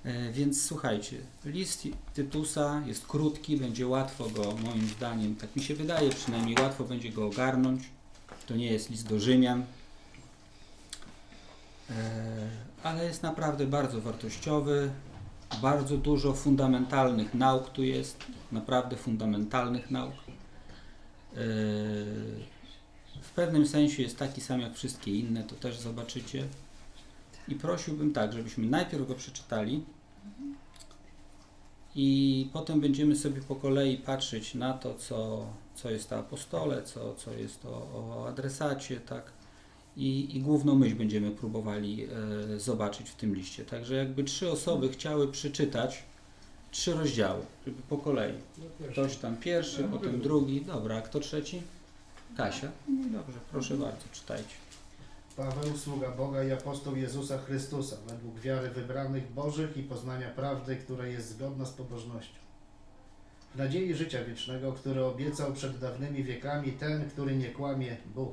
Więc słuchajcie, list Tytusa jest krótki, będzie łatwo go, moim zdaniem, tak mi się wydaje, przynajmniej łatwo będzie go ogarnąć. To nie jest list do Rzymian, ale jest naprawdę bardzo wartościowy. Bardzo dużo fundamentalnych nauk tu jest, naprawdę fundamentalnych nauk. W pewnym sensie jest taki sam jak wszystkie inne, to też zobaczycie. I prosiłbym tak, żebyśmy najpierw go przeczytali i potem będziemy sobie po kolei patrzeć na to, co jest o apostole, co jest o adresacie, tak? I główną myśl będziemy próbowali zobaczyć w tym liście. Także jakby 3 osoby chciały przeczytać 3 rozdziały, żeby po kolei. Ktoś tam pierwszy, potem drugi. Dobra, a kto trzeci? Kasia? No dobrze, proszę bardzo, czytajcie. Paweł, sługa Boga i apostoł Jezusa Chrystusa, według wiary wybranych Bożych i poznania prawdy, która jest zgodna z pobożnością. W nadziei życia wiecznego, który obiecał przed dawnymi wiekami ten, który nie kłamie, Bóg.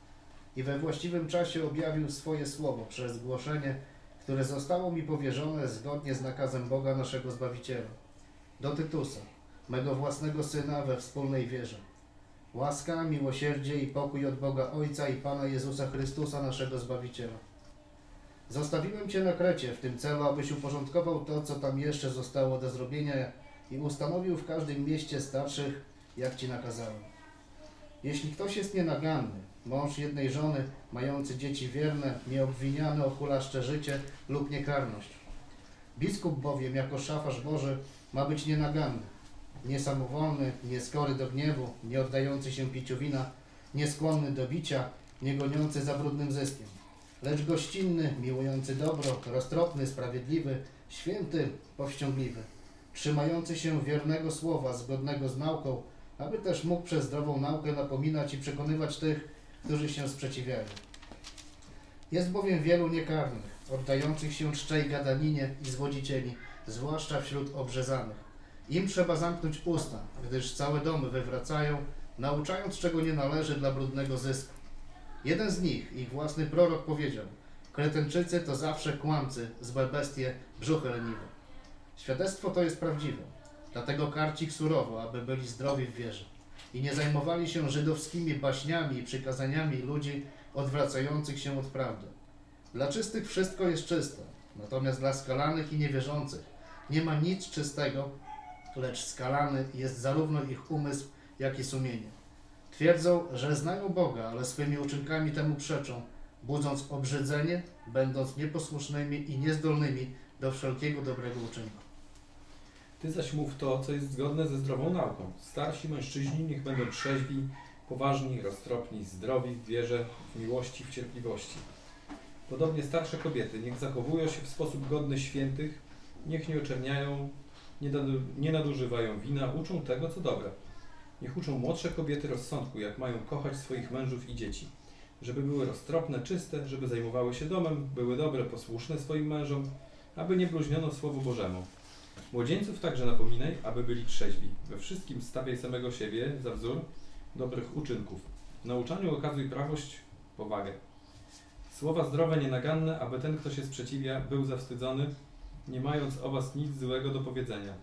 I we właściwym czasie objawił swoje słowo przez głoszenie, które zostało mi powierzone zgodnie z nakazem Boga naszego Zbawiciela. Do Tytusa, mego własnego syna we wspólnej wierze. Łaska, miłosierdzie i pokój od Boga Ojca i Pana Jezusa Chrystusa, naszego Zbawiciela. Zostawiłem Cię na Krecie w tym celu, abyś uporządkował to, co tam jeszcze zostało do zrobienia i ustanowił w każdym mieście starszych, jak Ci nakazałem. Jeśli ktoś jest nienaganny, mąż jednej żony, mający dzieci wierne, nieobwiniany o hulaszcze życie lub niekarność. Biskup bowiem, jako szafarz Boży, ma być nienaganny, niesamowolny, nieskory do gniewu, nie oddający się piciu wina, nieskłonny do bicia, nie goniący za brudnym zyskiem, lecz gościnny, miłujący dobro, roztropny, sprawiedliwy, święty, powściągliwy, trzymający się wiernego słowa, zgodnego z nauką, aby też mógł przez zdrową naukę napominać i przekonywać tych, którzy się sprzeciwiają. Jest bowiem wielu niekarnych, oddających się czczej gadaninie i zwodzicieli, zwłaszcza wśród obrzezanych. Im trzeba zamknąć usta, gdyż całe domy wywracają, nauczając, czego nie należy dla brudnego zysku. Jeden z nich, ich własny prorok, powiedział: Kretenczycy to zawsze kłamcy, złe bestie, brzuchy leniwe. Świadectwo to jest prawdziwe, dlatego karci ich surowo, aby byli zdrowi w wierze i nie zajmowali się żydowskimi baśniami i przykazaniami ludzi odwracających się od prawdy. Dla czystych wszystko jest czyste, natomiast dla skalanych i niewierzących nie ma nic czystego, lecz skalany jest zarówno ich umysł, jak i sumienie. Twierdzą, że znają Boga, ale swymi uczynkami temu przeczą, budząc obrzydzenie, będąc nieposłusznymi i niezdolnymi do wszelkiego dobrego uczynku. Ty zaś mów to, co jest zgodne ze zdrową nauką. Starsi mężczyźni niech będą trzeźwi, poważni, roztropni, zdrowi w wierze, w miłości, w cierpliwości. Podobnie starsze kobiety niech zachowują się w sposób godny świętych, niech nie oczerniają, nie nadużywają wina, uczą tego, co dobre. Niech uczą młodsze kobiety rozsądku, jak mają kochać swoich mężów i dzieci, żeby były roztropne, czyste, żeby zajmowały się domem, były dobre, posłuszne swoim mężom, aby nie bluźniono Słowu Bożemu. Młodzieńców także napominaj, aby byli trzeźwi. We wszystkim stawiaj samego siebie za wzór dobrych uczynków. W nauczaniu okazuj prawość, powagę. Słowa zdrowe, nienaganne, aby ten, kto się sprzeciwia, był zawstydzony, nie mając o was nic złego do powiedzenia.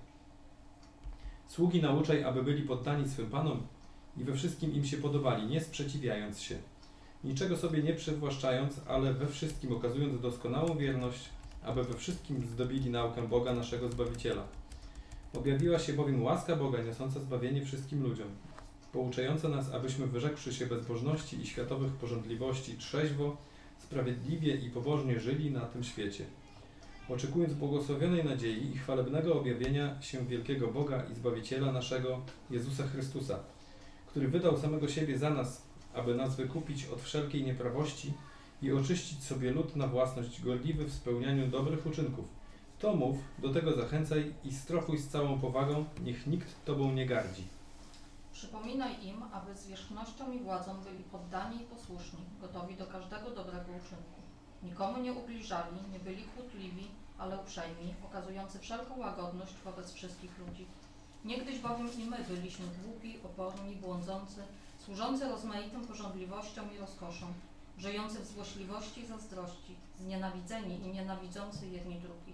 Sługi nauczaj, aby byli poddani swym panom i we wszystkim im się podobali, nie sprzeciwiając się. Niczego sobie nie przywłaszczając, ale we wszystkim okazując doskonałą wierność, aby we wszystkim zdobili naukę Boga naszego Zbawiciela. Objawiła się bowiem łaska Boga niosąca zbawienie wszystkim ludziom, pouczająca nas, abyśmy wyrzekłszy się bezbożności i światowych pożądliwości trzeźwo, sprawiedliwie i pobożnie żyli na tym świecie, oczekując błogosławionej nadziei i chwalebnego objawienia się wielkiego Boga i Zbawiciela naszego, Jezusa Chrystusa, który wydał samego siebie za nas, aby nas wykupić od wszelkiej nieprawości i oczyścić sobie lud na własność, godliwy w spełnianiu dobrych uczynków. To mów, do tego zachęcaj i strofuj z całą powagą, niech nikt Tobą nie gardzi. Przypominaj im, aby zwierzchnością i władzą byli poddani i posłuszni, gotowi do każdego dobrego uczynku. Nikomu nie ubliżali, nie byli chłodliwi, ale uprzejmi, okazujący wszelką łagodność wobec wszystkich ludzi. Niegdyś bowiem i my byliśmy głupi, oporni, błądzący, służący rozmaitym pożądliwościom i rozkoszom, żyjący w złośliwości i zazdrości, znienawidzeni i nienawidzący jedni drugich.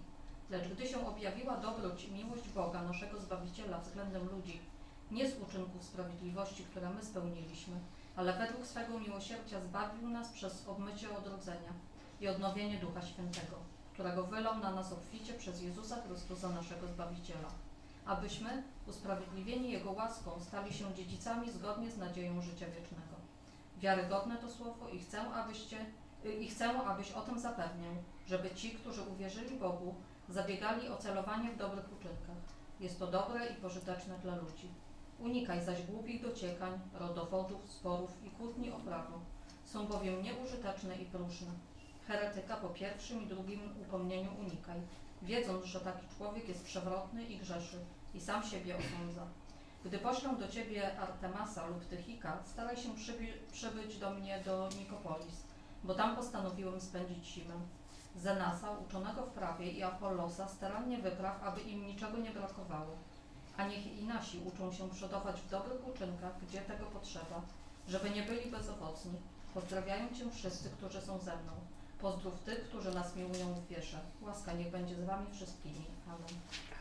Lecz gdy się objawiła dobroć i miłość Boga, naszego Zbawiciela względem ludzi, nie z uczynków sprawiedliwości, które my spełniliśmy, ale według swego miłosierdzia zbawił nas przez obmycie odrodzenia i odnowienie Ducha Świętego, którego wylał na nas obficie przez Jezusa Chrystusa, naszego Zbawiciela, abyśmy, usprawiedliwieni Jego łaską, stali się dziedzicami zgodnie z nadzieją życia wiecznego. Wiarygodne to słowo i chcę, abyś o tym zapewniał, żeby ci, którzy uwierzyli Bogu, zabiegali o celowanie w dobrych uczynkach. Jest to dobre i pożyteczne dla ludzi. Unikaj zaś głupich dociekań, rodowodów, sporów i kłótni o prawo. Są bowiem nieużyteczne i próżne. Heretyka po pierwszym i drugim upomnieniu unikaj, wiedząc, że taki człowiek jest przewrotny i grzeszy i sam siebie osądza. Gdy poślą do ciebie Artemasa lub Tychika, staraj się przybyć do mnie do Nikopolis, bo tam postanowiłem spędzić zimę. Zenasa, uczonego w prawie, i Apollosa starannie wypraw, aby im niczego nie brakowało. A niech i nasi uczą się przodować w dobrych uczynkach, gdzie tego potrzeba, żeby nie byli bezowocni. Pozdrawiają cię wszyscy, którzy są ze mną. Pozdrów tych, którzy nas miłują w wierze. Łaska niech będzie z wami wszystkimi. Amen.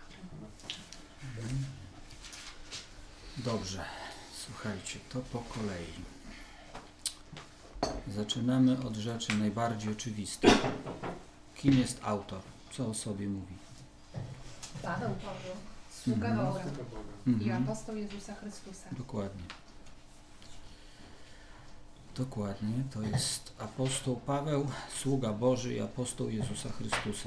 Dobrze, słuchajcie, to po kolei. Zaczynamy od rzeczy najbardziej oczywistych. Kim jest autor? Co o sobie mówi? Paweł, sługa Boga i Mhm. apostoł Jezusa Chrystusa. Dokładnie. Dokładnie, to jest apostoł Paweł, sługa Boży i apostoł Jezusa Chrystusa.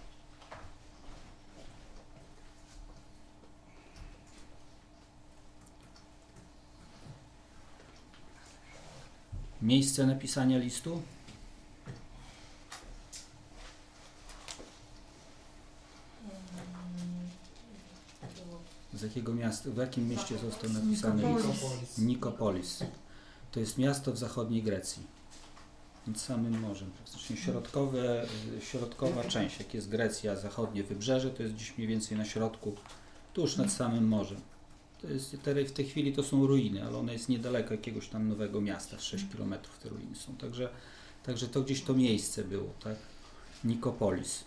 Miejsce napisania listu? Z jakiego miasta, w jakim mieście został napisany list? Nikopolis. To jest miasto w zachodniej Grecji, nad samym morzem. Praktycznie środkowa część, jak jest Grecja, zachodnie wybrzeże, to jest gdzieś mniej więcej na środku, tuż nad samym morzem. To jest, w tej chwili to są ruiny, ale ono jest niedaleko jakiegoś tam nowego miasta, 6 km te ruiny są. Także to gdzieś to miejsce było, tak? Nikopolis.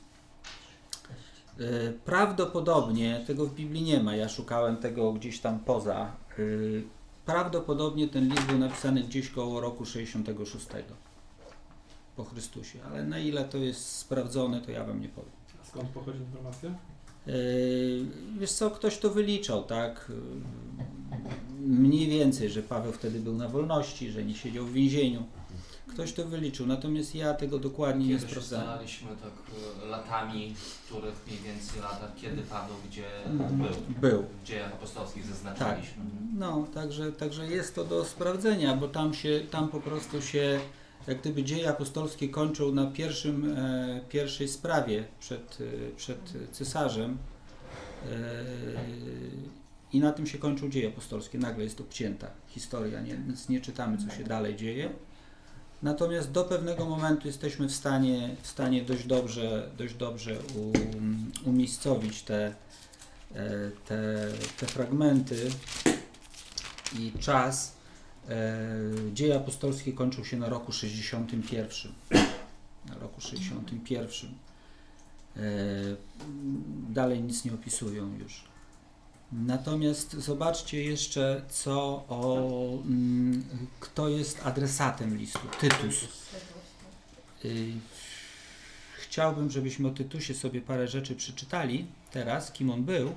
Prawdopodobnie, tego w Biblii nie ma, ja szukałem tego gdzieś tam poza. Prawdopodobnie ten list był napisany gdzieś koło roku 66 po Chrystusie, ale na ile to jest sprawdzone, to ja wam nie powiem. A skąd pochodzi informacja? Wiesz co, ktoś to wyliczał, tak? Mniej więcej, że Paweł wtedy był na wolności, że nie siedział w więzieniu. Ktoś to wyliczył, natomiast ja tego dokładnie nie Kiedyś sprawdzałem. ustalaliśmy tak latami, w których mniej więcej latach, kiedy Paweł gdzie Był. w dziejach apostolskich zaznaczyliśmy. No, także jest to do sprawdzenia, bo tam po prostu się, jak gdyby dzieje apostolskie kończą na pierwszej sprawie przed cesarzem i na tym się kończą dzieje apostolskie. Nagle jest obcięta historia, nic nie czytamy, co się dalej dzieje. Natomiast do pewnego momentu jesteśmy w stanie dość dobrze umiejscowić te fragmenty i czas. Dzieje apostolskie kończą się na roku 61. Na roku 61. Dalej nic nie opisują już. Natomiast zobaczcie jeszcze, kto jest adresatem listu. Tytus. Chciałbym, żebyśmy o Tytusie sobie parę rzeczy przeczytali teraz, kim on był,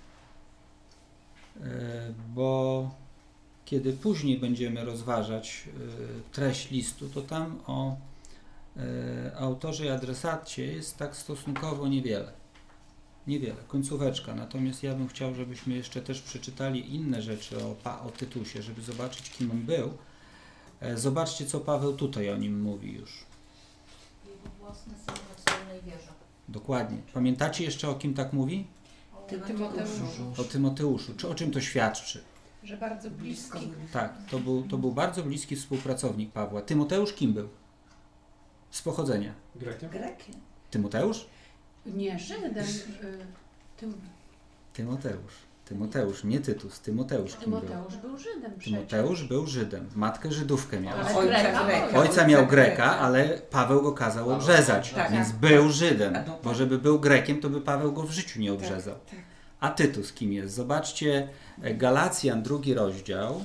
bo kiedy później będziemy rozważać treść listu, to tam o autorze i adresacie jest tak stosunkowo niewiele, końcóweczka. Natomiast ja bym chciał, żebyśmy jeszcze też przeczytali inne rzeczy o Tytusie, żeby zobaczyć, kim on był. Zobaczcie, co Paweł tutaj o nim mówi już. Jego własny syn we wspólnej wierze. Dokładnie. Pamiętacie jeszcze, o kim tak mówi? Tymoteuszu. O Tymoteuszu. O czym to świadczy? Że bardzo bliski. Tak, to był bardzo bliski współpracownik Pawła. Tymoteusz kim był? Z pochodzenia. Grekiem? Grekiem. Tymoteusz? Nie, Żydem. Tymoteusz. Tymoteusz, nie Tytus, Tymoteusz kim był? Tymoteusz był Żydem przecież. Tymoteusz był Żydem, matkę Żydówkę miał. Ale Ojca Greka Greka. Ojca miał Greka, ale Paweł go kazał obrzezać, Tak. więc był Żydem, bo żeby był Grekiem, to by Paweł go w życiu nie obrzezał. Tak. A Tytus kim jest? Zobaczcie, Galacjan, 2 rozdział.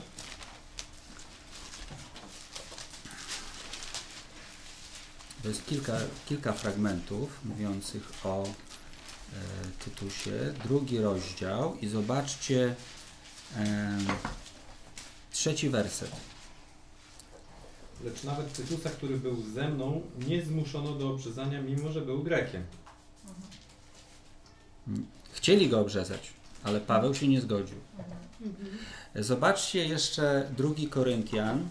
To jest kilka fragmentów mówiących o Tytusie. 2 rozdział i zobaczcie 3 werset. Lecz nawet Tytusa, który był ze mną, nie zmuszono do obrzezania, mimo że był Grekiem. Chcieli go obrzezać, ale Paweł się nie zgodził. Mhm. Zobaczcie jeszcze 2 Koryntian,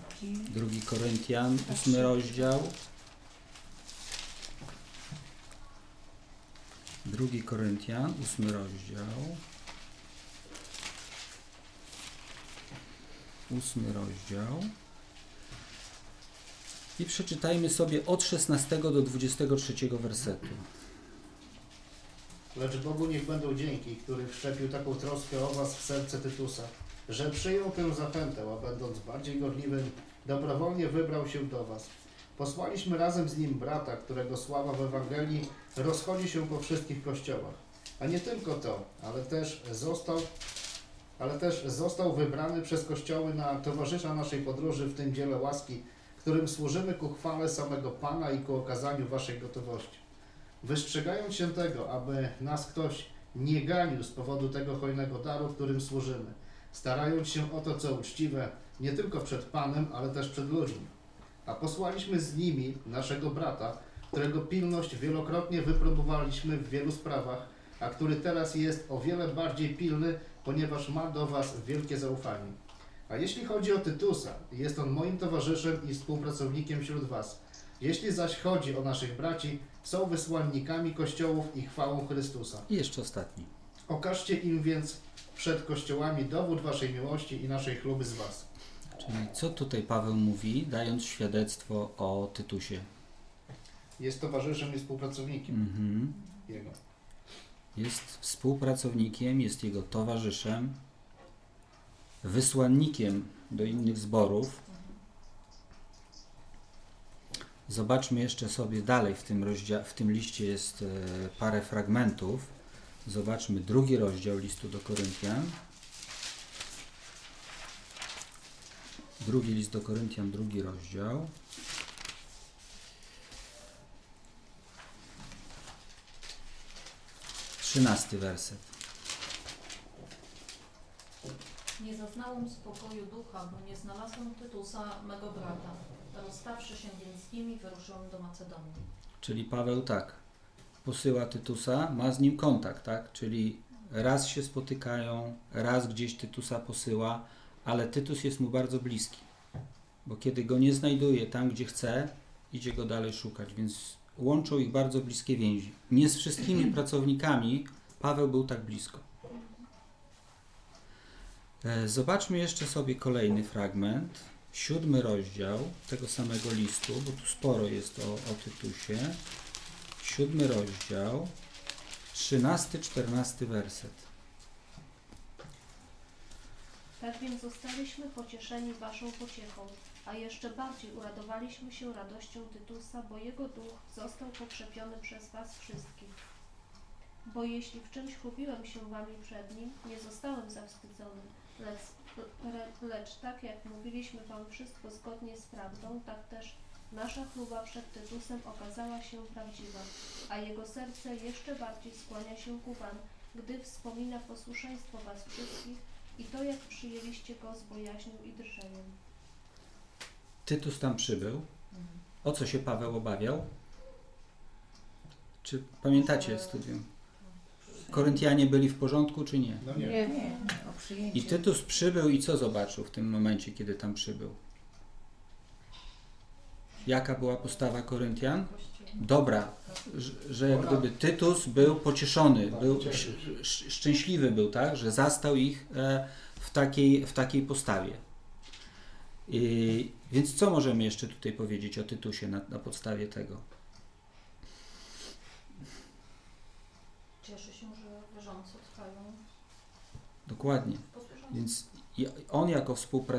8 rozdział. 2 Koryntian, 8 rozdział. 8 rozdział. I przeczytajmy sobie od 16 do 23 wersetu. Lecz Bogu niech będą dzięki, który wszczepił taką troskę o was w serce Tytusa, że przyjął tę zachętę, a będąc bardziej gorliwym, dobrowolnie wybrał się do was. Posłaliśmy razem z nim brata, którego sława w Ewangelii rozchodzi się po wszystkich kościołach. A nie tylko to, ale też został wybrany przez kościoły na towarzysza naszej podróży w tym dziele łaski, którym służymy ku chwale samego Pana i ku okazaniu waszej gotowości. Wystrzegając się tego, aby nas ktoś nie ganił z powodu tego hojnego daru, którym służymy, starając się o to, co uczciwe, nie tylko przed Panem, ale też przed ludźmi. A posłaliśmy z nimi naszego brata, którego pilność wielokrotnie wypróbowaliśmy w wielu sprawach, a który teraz jest o wiele bardziej pilny, ponieważ ma do was wielkie zaufanie. A jeśli chodzi o Tytusa, jest on moim towarzyszem i współpracownikiem wśród was. Jeśli zaś chodzi o naszych braci, są wysłannikami kościołów i chwałą Chrystusa. I jeszcze ostatni. Okażcie im więc przed kościołami dowód waszej miłości i naszej chluby z was. Czyli co tutaj Paweł mówi, dając świadectwo o Tytusie? Jest towarzyszem i współpracownikiem jego. Jest współpracownikiem, jest jego towarzyszem, wysłannikiem do innych zborów. Zobaczmy jeszcze sobie dalej w tym liście jest parę fragmentów. Zobaczmy 2 rozdział listu do Koryntian. 2 list do Koryntian, 2 rozdział. Trzynasty werset. Nie zaznałem spokoju ducha, bo nie znalazłem Tytusa, mego brata. Rozstawszy się więc z nimi, wyruszyłem do Macedonii. Czyli Paweł tak, posyła Tytusa, ma z nim kontakt, tak? Czyli raz się spotykają, raz gdzieś Tytusa posyła, ale Tytus jest mu bardzo bliski, bo kiedy go nie znajduje tam, gdzie chce, idzie go dalej szukać, więc łączą ich bardzo bliskie więzi. Nie z wszystkimi pracownikami Paweł był tak blisko. Zobaczmy jeszcze sobie kolejny fragment, 7 rozdział tego samego listu, bo tu sporo jest o Tytusie. 7 rozdział, 13-14 werset. Tak więc zostaliśmy pocieszeni waszą pociechą, a jeszcze bardziej uradowaliśmy się radością Tytusa, bo jego duch został pokrzepiony przez was wszystkich. Bo jeśli w czymś chlubiłem się wami przed nim, nie zostałem zawstydzony, lecz tak jak mówiliśmy wam wszystko zgodnie z prawdą, tak też nasza chluba przed Tytusem okazała się prawdziwa, a jego serce jeszcze bardziej skłania się ku wam, gdy wspomina posłuszeństwo was wszystkich i to, jak przyjęliście go z bojaźnią i drżeniem. Tytus tam przybył. O co się Paweł obawiał? Czy pamiętacie studium? Koryntianie byli w porządku, czy nie? No nie. Nie, o przyjęcie. I Tytus przybył i co zobaczył w tym momencie, kiedy tam przybył? Jaka była postawa Koryntian? Dobra, że jak gdyby Tytus był pocieszony, był szczęśliwy był, tak, że zastał ich w takiej postawie. Więc co możemy jeszcze tutaj powiedzieć o Tytusie na podstawie tego? Cieszę się, że wierzący trwają Dokładnie. Więc on jako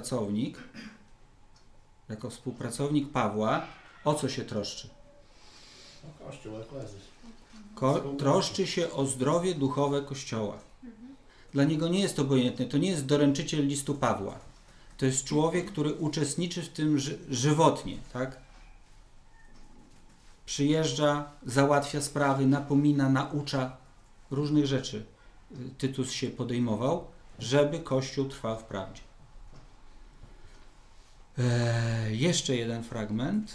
współpracownik Pawła, o co się troszczy? No, Kościół, eklezys. Troszczy się o zdrowie duchowe Kościoła. Dla niego nie jest obojętne, to nie jest doręczyciel listu Pawła. To jest człowiek, który uczestniczy w tym żywotnie, tak? Przyjeżdża, załatwia sprawy, napomina, naucza różnych rzeczy. Tytus się podejmował, żeby Kościół trwał w prawdzie. Jeszcze jeden fragment.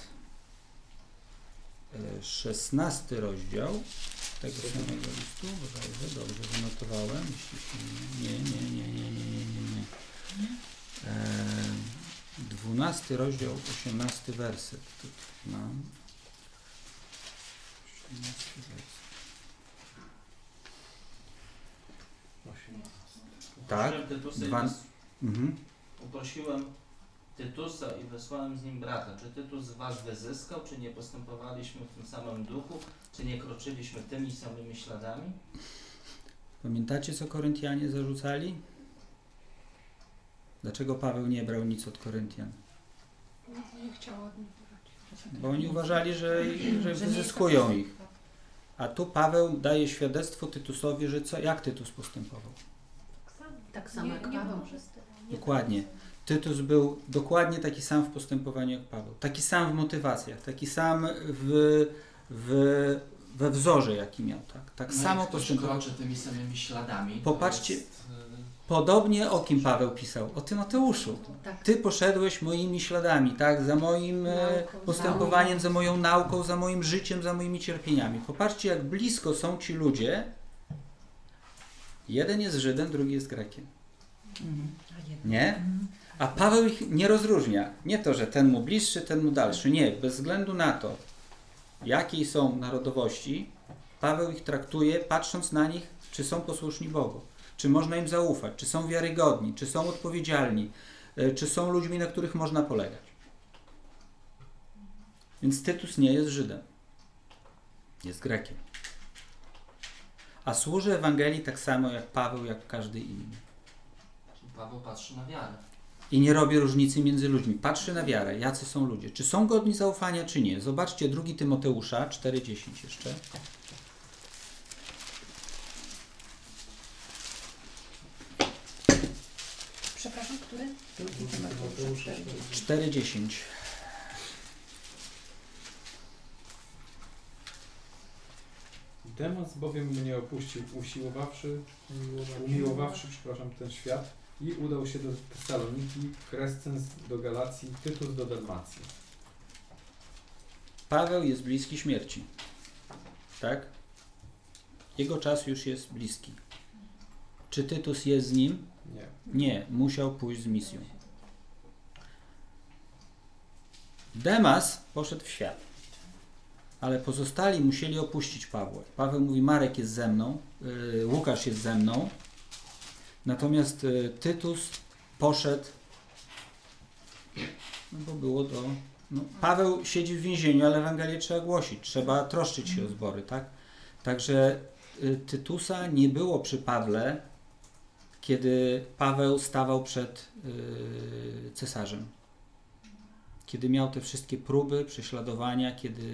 16 rozdział tego samego listu. Dobrze wynotowałem. Nie. 12 rozdział, 18 werset. Tu mam. 18 werset. Tak. Uprosiłem Tytusa i wysłałem z nim brata. Czy Tytus was wyzyskał, czy nie postępowaliśmy w tym samym duchu, czy nie kroczyliśmy tymi samymi śladami? Pamiętacie, co Koryntianie zarzucali? Dlaczego Paweł nie brał nic od Koryntian? Nie chciał od nich brać. Bo oni uważali, że wyzyskują ich. A tu Paweł daje świadectwo Tytusowi, że jak Tytus postępował. Tak samo jak Paweł. Dokładnie. Tytus był dokładnie taki sam w postępowaniu jak Paweł. Taki sam w motywacjach, taki sam we wzorze, jaki miał. Tak No samo jak ktoś postępował. kroczy tymi samymi śladami. Popatrzcie, to jest, podobnie o kim Paweł pisał? O Tymoteuszu. Tak. Ty poszedłeś moimi śladami, tak? Za moim postępowaniem, za moją nauką, za moim życiem, za moimi cierpieniami. Popatrzcie, jak blisko są ci ludzie. Jeden jest Żydem, drugi jest Grekiem. Nie? A Paweł ich nie rozróżnia. Nie to, że ten mu bliższy, ten mu dalszy. Nie. Bez względu na to, jakiej są narodowości, Paweł ich traktuje, patrząc na nich, czy są posłuszni Bogu. Czy można im zaufać, czy są wiarygodni, czy są odpowiedzialni, czy są ludźmi, na których można polegać. Więc Tytus nie jest Żydem. Jest Grekiem. A służy Ewangelii tak samo jak Paweł, jak każdy inny. Paweł patrzy na wiarę. I nie robi różnicy między ludźmi. Patrzy na wiarę, jacy są ludzie. Czy są godni zaufania, czy nie. Zobaczcie 2 Tymoteusza 4:10 jeszcze. Przepraszam, który? 4:10. Demas bowiem mnie opuścił, umiłowawszy ten świat i udał się do Tesaloniki, Krescens do Galacji, Tytus do Dalmacji. Paweł jest bliski śmierci. Tak? Jego czas już jest bliski. Czy Tytus jest z nim? Nie. Nie, musiał pójść z misją. Demas poszedł w świat, ale pozostali musieli opuścić Pawła. Paweł mówi, Marek jest ze mną, Łukasz jest ze mną, natomiast Tytus poszedł, no bo było do... No, Paweł siedzi w więzieniu, ale Ewangelię trzeba głosić, trzeba troszczyć się o zbory, tak? Także Tytusa nie było przy Pawle, kiedy Paweł stawał przed cesarzem. Kiedy miał te wszystkie próby, prześladowania,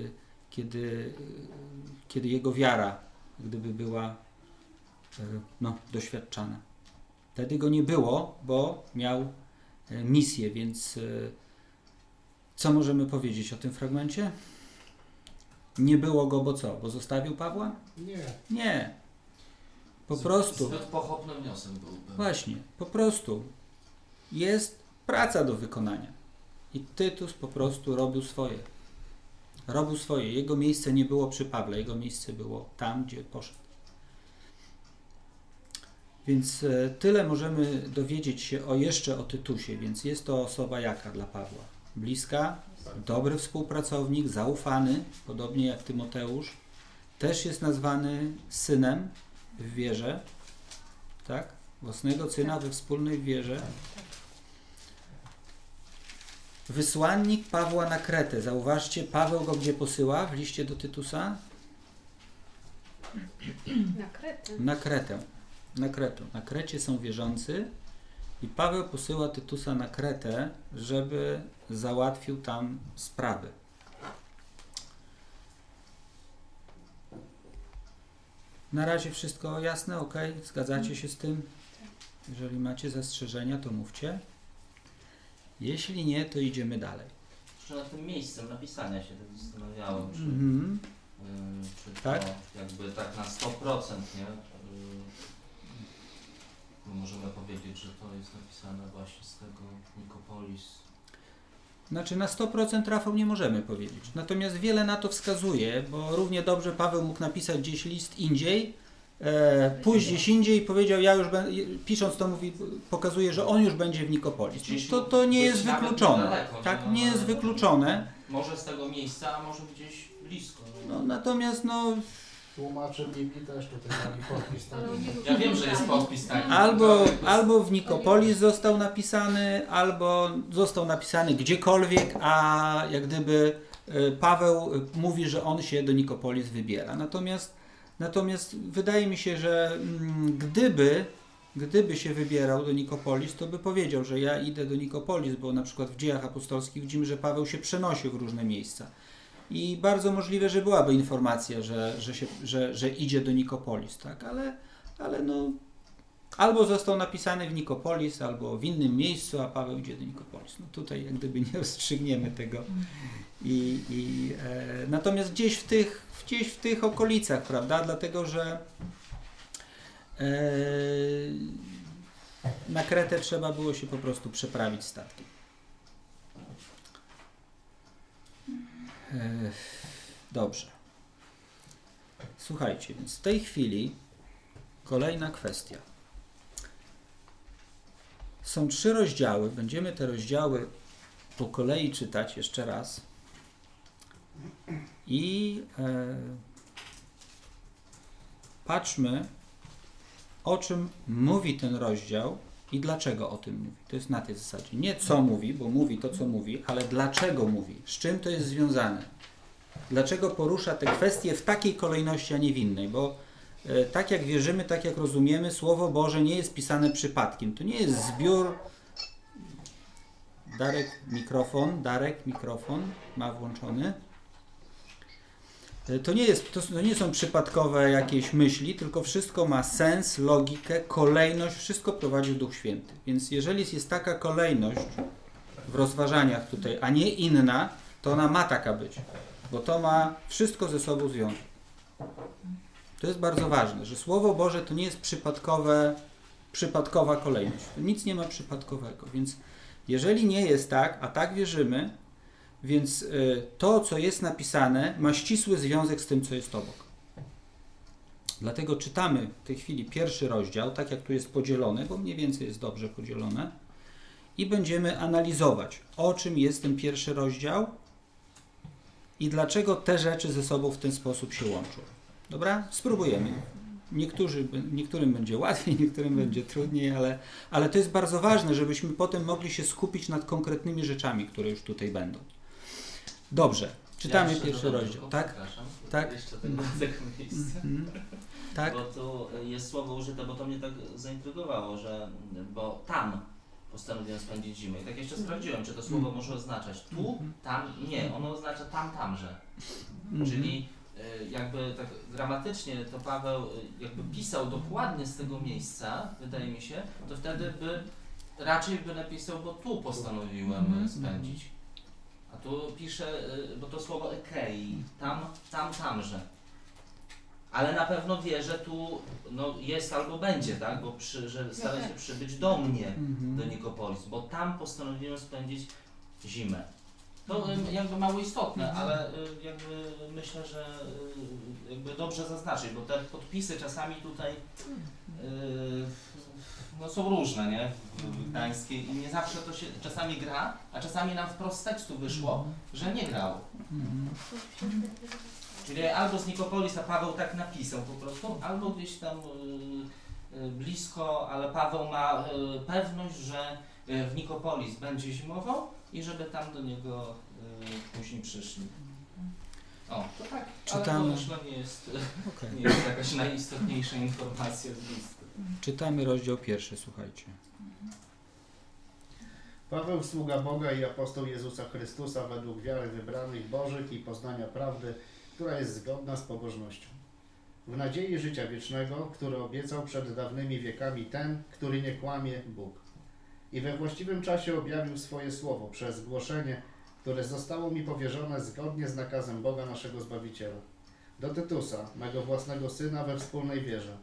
kiedy jego wiara gdyby była doświadczana. Wtedy go nie było, bo miał misję, więc co możemy powiedzieć o tym fragmencie? Nie było go, bo co? Bo zostawił Pawła? Nie. Nie. Po prostu. Zbyt pochopny wniosek byłby. Właśnie, po prostu jest praca do wykonania. I Tytus po prostu robił swoje. Robił swoje. Jego miejsce nie było przy Pawle, jego miejsce było tam, gdzie poszedł. Więc tyle możemy dowiedzieć się jeszcze o Tytusie, więc jest to osoba jaka dla Pawła? Bliska, dobry współpracownik, zaufany, podobnie jak Tymoteusz. Też jest nazwany synem w wierze, tak? Własnego syna we wspólnej wierze. Wysłannik Pawła na Kretę. Zauważcie, Paweł go gdzie posyła w liście do Tytusa? Na Kretę. Na Kretę. Na Kretę. Na Krecie są wierzący i Paweł posyła Tytusa na Kretę, żeby załatwił tam sprawy. Na razie wszystko jasne, ok? Zgadzacie się z tym? Jeżeli macie zastrzeżenia, to mówcie. Jeśli nie, to idziemy dalej. Jeszcze nad tym miejscem napisania się tak zastanawiałem, czy, czy Tak? to jakby tak na 100%, nie? Możemy powiedzieć, że to jest napisane właśnie z tego Nikopolis. Znaczy na 100% Rafał nie możemy powiedzieć. Natomiast wiele na to wskazuje, bo równie dobrze Paweł mógł napisać gdzieś list indziej, pójść gdzieś indziej i powiedział, ja już pisząc to mówi, pokazuje, że on już będzie w Nikopolis. To nie jest wykluczone. Daleko, Tak, no, nie jest wykluczone. Może z tego miejsca, a może gdzieś blisko. No, natomiast no, Tłumacze Biblii też tutaj mieli podpis. Tak? Ja wiem, że jest podpis taki. albo w Nikopolis został napisany, albo został napisany gdziekolwiek, a jak gdyby Paweł mówi, że on się do Nikopolis wybiera. Natomiast wydaje mi się, że gdyby się wybierał do Nikopolis, to by powiedział, że ja idę do Nikopolis, bo na przykład w Dziejach Apostolskich widzimy, że Paweł się przenosił w różne miejsca. I bardzo możliwe, że byłaby informacja, że idzie do Nikopolis, tak? Ale no, albo został napisany w Nikopolis, albo w innym miejscu, a Paweł idzie do Nikopolis. No tutaj jak gdyby nie rozstrzygniemy tego. Natomiast gdzieś w tych okolicach, prawda? Dlatego, że na Kretę trzeba było się po prostu przeprawić statkiem. Dobrze. Słuchajcie, więc w tej chwili kolejna kwestia. Są 3 rozdziały. Będziemy te rozdziały po kolei czytać jeszcze raz. I patrzmy, o czym mówi ten rozdział i dlaczego o tym mówi. To jest na tej zasadzie. Nie co mówi, bo mówi to, co mówi, ale dlaczego mówi, z czym to jest związane. Dlaczego porusza te kwestie w takiej kolejności, a nie w innej, bo tak jak wierzymy, tak jak rozumiemy, Słowo Boże nie jest pisane przypadkiem. To nie jest zbiór... Darek, mikrofon ma włączony. To nie są przypadkowe jakieś myśli, tylko wszystko ma sens, logikę, kolejność, wszystko prowadzi Duch Święty. Więc jeżeli jest taka kolejność w rozważaniach tutaj, a nie inna, to ona ma taka być, bo to ma wszystko ze sobą związek. To jest bardzo ważne, że Słowo Boże to nie jest przypadkowa kolejność. Nic nie ma przypadkowego, więc jeżeli nie jest tak, a tak wierzymy, więc to, co jest napisane, ma ścisły związek z tym, co jest obok. Dlatego czytamy w tej chwili 1 rozdział, tak jak tu jest podzielone, bo mniej więcej jest dobrze podzielone, i będziemy analizować, o czym jest ten 1 rozdział i dlaczego te rzeczy ze sobą w ten sposób się łączą. Dobra? Spróbujemy. Niektórym będzie łatwiej, niektórym będzie trudniej, ale to jest bardzo ważne, żebyśmy potem mogli się skupić nad konkretnymi rzeczami, które już tutaj będą. Dobrze, czytamy 1 rozdział. Tak? Tak? Jeszcze tego miejsca. Tak? Bo tu jest słowo użyte, bo to mnie tak zaintrygowało, bo tam postanowiłem spędzić zimę. I tak jeszcze sprawdziłem, czy to słowo może oznaczać tu, tam, nie. Ono oznacza tam, tamże. Czyli jakby tak gramatycznie to Paweł jakby pisał dokładnie z tego miejsca, wydaje mi się, to wtedy raczej by napisał, bo tu postanowiłem spędzić. A tu pisze, bo to słowo ekei, tamże. Ale na pewno wie, że tu jest albo będzie, tak? Bo że stara się przybyć do mnie, do Nikopolis, bo tam postanowiłem spędzić zimę. To jakby mało istotne, ale jakby myślę, że jakby dobrze zaznaczyć, bo te podpisy czasami tutaj są różne, nie? W Gdańskiej i nie zawsze to się czasami gra, a czasami nam wprost z tekstu wyszło, że nie grał. Czyli albo z Nikopolis, a Paweł tak napisał po prostu, albo gdzieś tam blisko, ale Paweł ma pewność, że w Nikopolis będzie zimował i żeby tam do niego później przyszli. O, to tak, Czytamy. ale to myślę nie jest, Okej. nie jest jakaś najistotniejsza informacja z listy. Czytamy rozdział 1, słuchajcie. Paweł, sługa Boga i apostoł Jezusa Chrystusa według wiary wybranych Bożych i poznania prawdy, która jest zgodna z pobożnością. W nadziei życia wiecznego, który obiecał przed dawnymi wiekami ten, który nie kłamie, Bóg. I we właściwym czasie objawił swoje słowo przez głoszenie, które zostało mi powierzone zgodnie z nakazem Boga naszego Zbawiciela. Do Tytusa, mego własnego syna we wspólnej wierze.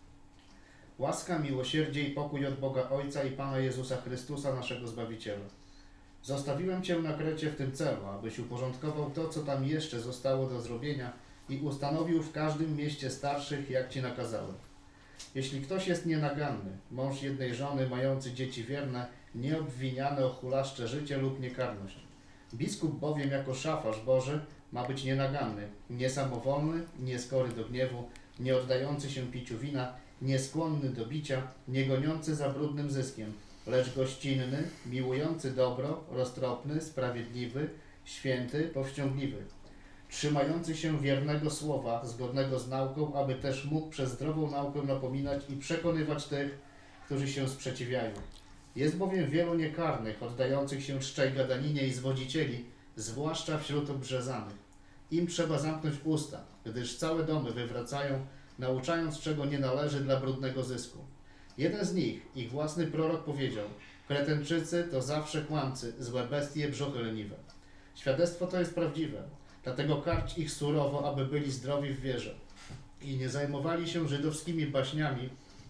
Łaska, miłosierdzie i pokój od Boga Ojca i Pana Jezusa Chrystusa, naszego Zbawiciela. Zostawiłem Cię na Krecie w tym celu, abyś uporządkował to, co tam jeszcze zostało do zrobienia i ustanowił w każdym mieście starszych, jak Ci nakazałem. Jeśli ktoś jest nienaganny, mąż jednej żony, mający dzieci wierne, nieobwiniany o hulaszcze życie lub niekarność. Biskup bowiem jako szafarz Boży ma być nienaganny, niesamowolny, nieskory do gniewu, nie oddający się piciu wina, nieskłonny do bicia, nie goniący za brudnym zyskiem, lecz gościnny, miłujący dobro, roztropny, sprawiedliwy, święty, powściągliwy, trzymający się wiernego słowa, zgodnego z nauką, aby też mógł przez zdrową naukę napominać i przekonywać tych, którzy się sprzeciwiają. Jest bowiem wielu niekarnych, oddających się czczej gadaninie i zwodzicieli, zwłaszcza wśród obrzezanych. Im trzeba zamknąć usta, gdyż całe domy wywracają, nauczając, czego nie należy dla brudnego zysku. Jeden z nich, ich własny prorok, powiedział: Kretenczycy to zawsze kłamcy, złe bestie, brzuchy leniwe. Świadectwo to jest prawdziwe, dlatego karć ich surowo, aby byli zdrowi w wierze i nie zajmowali się żydowskimi baśniami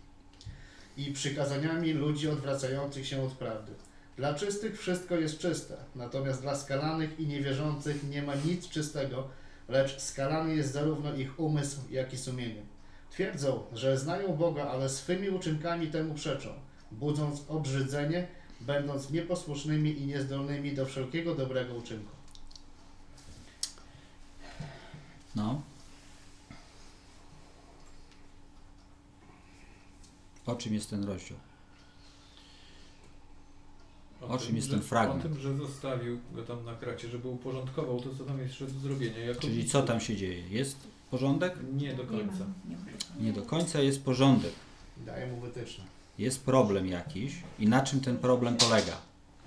i przykazaniami ludzi odwracających się od prawdy. Dla czystych wszystko jest czyste, natomiast dla skalanych i niewierzących nie ma nic czystego, lecz skalany jest zarówno ich umysł, jak i sumienie. Twierdzą, że znają Boga, ale swymi uczynkami temu przeczą, budząc obrzydzenie, będąc nieposłusznymi i niezdolnymi do wszelkiego dobrego uczynku. No. O czym jest ten rozdział? O czym jest ten fragment? O tym, że zostawił go tam na kracie, żeby uporządkował to, co tam jeszcze do zrobienia. Jako Czyli biskup. co tam się dzieje? Jest porządek? Nie do końca. Nie do końca jest porządek. Daję mu wytyczne. Jest problem jakiś i na czym ten problem polega?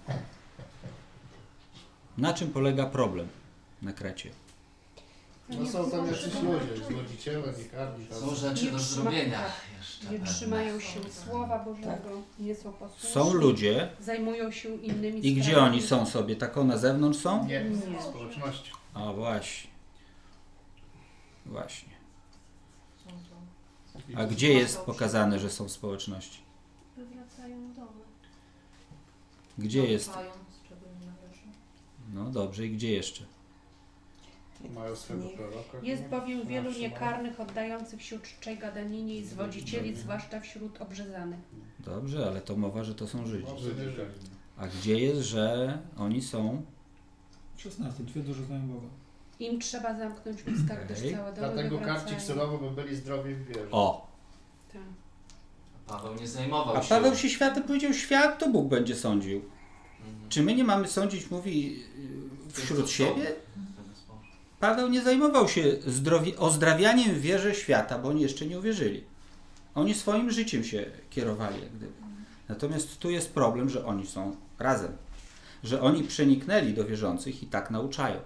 Na czym polega problem na Krecie? No są tam jacyś ludzie, zwodziciele, niekarni. Są rzeczy do zrobienia jeszcze. Nie pewne. trzymają się Słowa Bożego, nie są posłuszni. Są ludzie Zajmują się innymi i gdzie sprawami. oni są sobie? Tak na zewnątrz są? Nie, Nie. społeczności. A właśnie. Właśnie. Są to. A gdzie jest pokazane, że są w społeczności? Wywracają domy. Gdzie jest? Zarzucając, czego nie należy. No dobrze, i gdzie jeszcze? Mają swego proroka. Jest bowiem wielu Trzymają. niekarnych, oddających się czczej gadaninie i zwodzicieli, zwłaszcza wśród obrzezanych. Dobrze, ale to mowa, że to są Żydzi. Żydzi. A gdzie jest, że oni są? 16. Twierdzą, że znają Boga. Im trzeba zamknąć usta, gdyż Okej. całe domy Dlatego wywracają. karci ich surowo, by byli zdrowi w wierze. O! Tak. Paweł nie zajmował A się. Paweł się światem powiedział, świat to Bóg będzie sądził. Mhm. Czy my nie mamy sądzić, mówi, Tych, wśród co siebie? są. Paweł nie zajmował się ozdrawianiem w wierze świata, bo oni jeszcze nie uwierzyli. Oni swoim życiem się kierowali, jak gdyby. Natomiast tu jest problem, że oni są razem. Że oni przeniknęli do wierzących i tak nauczają.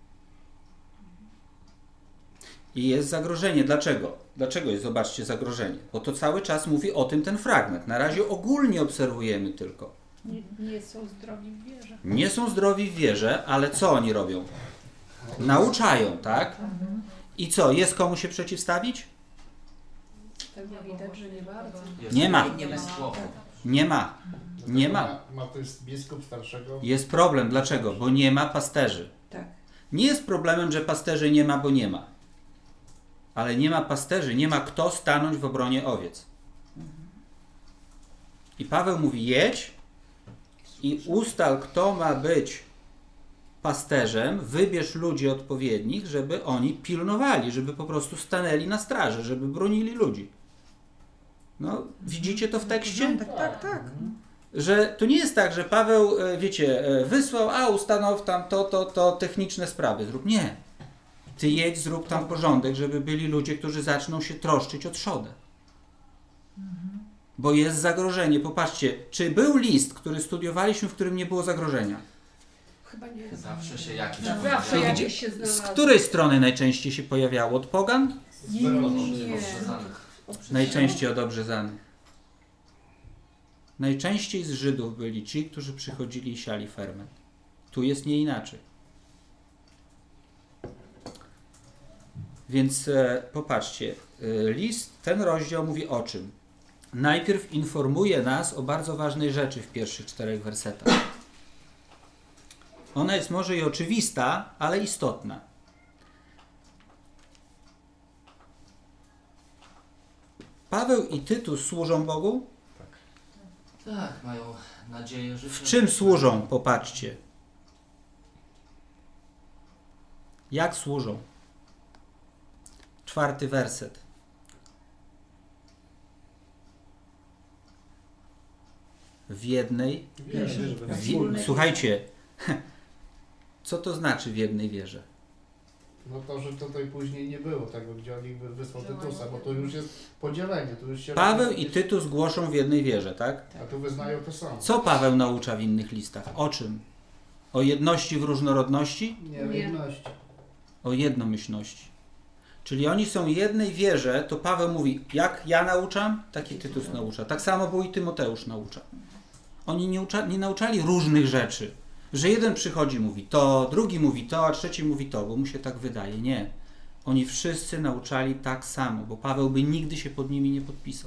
I jest zagrożenie. Dlaczego? Dlaczego jest, zobaczcie, zagrożenie? Bo to cały czas mówi o tym ten fragment. Na razie ogólnie obserwujemy tylko. Nie są zdrowi w wierze. Nie są zdrowi w wierze, ale co oni robią? Nauczają, tak? I co? Jest komu się przeciwstawić? Tego widać, że nie bardzo. Jest Nie ma. Nie jest słowo. Nie ma. Nie ma. Ma to jest biskup starszego. Jest problem. Dlaczego? Bo nie ma pasterzy. Tak. Nie jest problemem, że pasterzy nie ma, bo nie ma. Ale nie ma pasterzy, nie ma kto stanąć w obronie owiec. I Paweł mówi, jedź i ustal, kto ma być pasterzem, wybierz ludzi odpowiednich, żeby oni pilnowali, żeby po prostu stanęli na straży, żeby bronili ludzi. No, widzicie to w tekście? Tak. Że to nie jest tak, że Paweł, wiecie, wysłał, ustanów tam to, techniczne sprawy zrób. Nie. Ty jedź, zrób tam porządek, żeby byli ludzie, którzy zaczną się troszczyć o trzodę. Bo jest zagrożenie. Popatrzcie, czy był list, który studiowaliśmy, w którym nie było zagrożenia? Chyba nie. Zawsze się jakiś Zawsze pojawia. jakieś się Z znalazło. której strony najczęściej się pojawiało? Od pogan? Nie. Obrzezanych. Najczęściej od obrzezanych. Najczęściej z Żydów byli ci, którzy przychodzili i siali ferment. Tu jest nie inaczej. Więc popatrzcie, ten rozdział mówi o czym? Najpierw informuje nas o bardzo ważnej rzeczy w pierwszych 4 wersetach. Ona jest może i oczywista, ale istotna. Paweł i Tytus służą Bogu? Tak, mają nadzieję, że... W czym służą? Popatrzcie. Jak służą? 4 werset. W jednej... Słuchajcie, co to znaczy w jednej wierze? No to, że tutaj później nie było tego, gdzie on ich wysłał Tytusa, bo to już jest podzielenie. Tu już się Paweł i Tytus głoszą w jednej wierze, tak? A tu wyznają to samo. Co Paweł naucza w innych listach? O czym? O jedności w różnorodności? Nie, w jedności. O jednomyślności. Czyli oni są jednej wierze, to Paweł mówi, jak ja nauczam, tak i Tytus naucza. Tak samo był i Tymoteusz naucza. Oni nie nauczali różnych rzeczy. Że jeden przychodzi, mówi to, drugi mówi to, a trzeci mówi to, bo mu się tak wydaje. Nie. Oni wszyscy nauczali tak samo, bo Paweł by nigdy się pod nimi nie podpisał.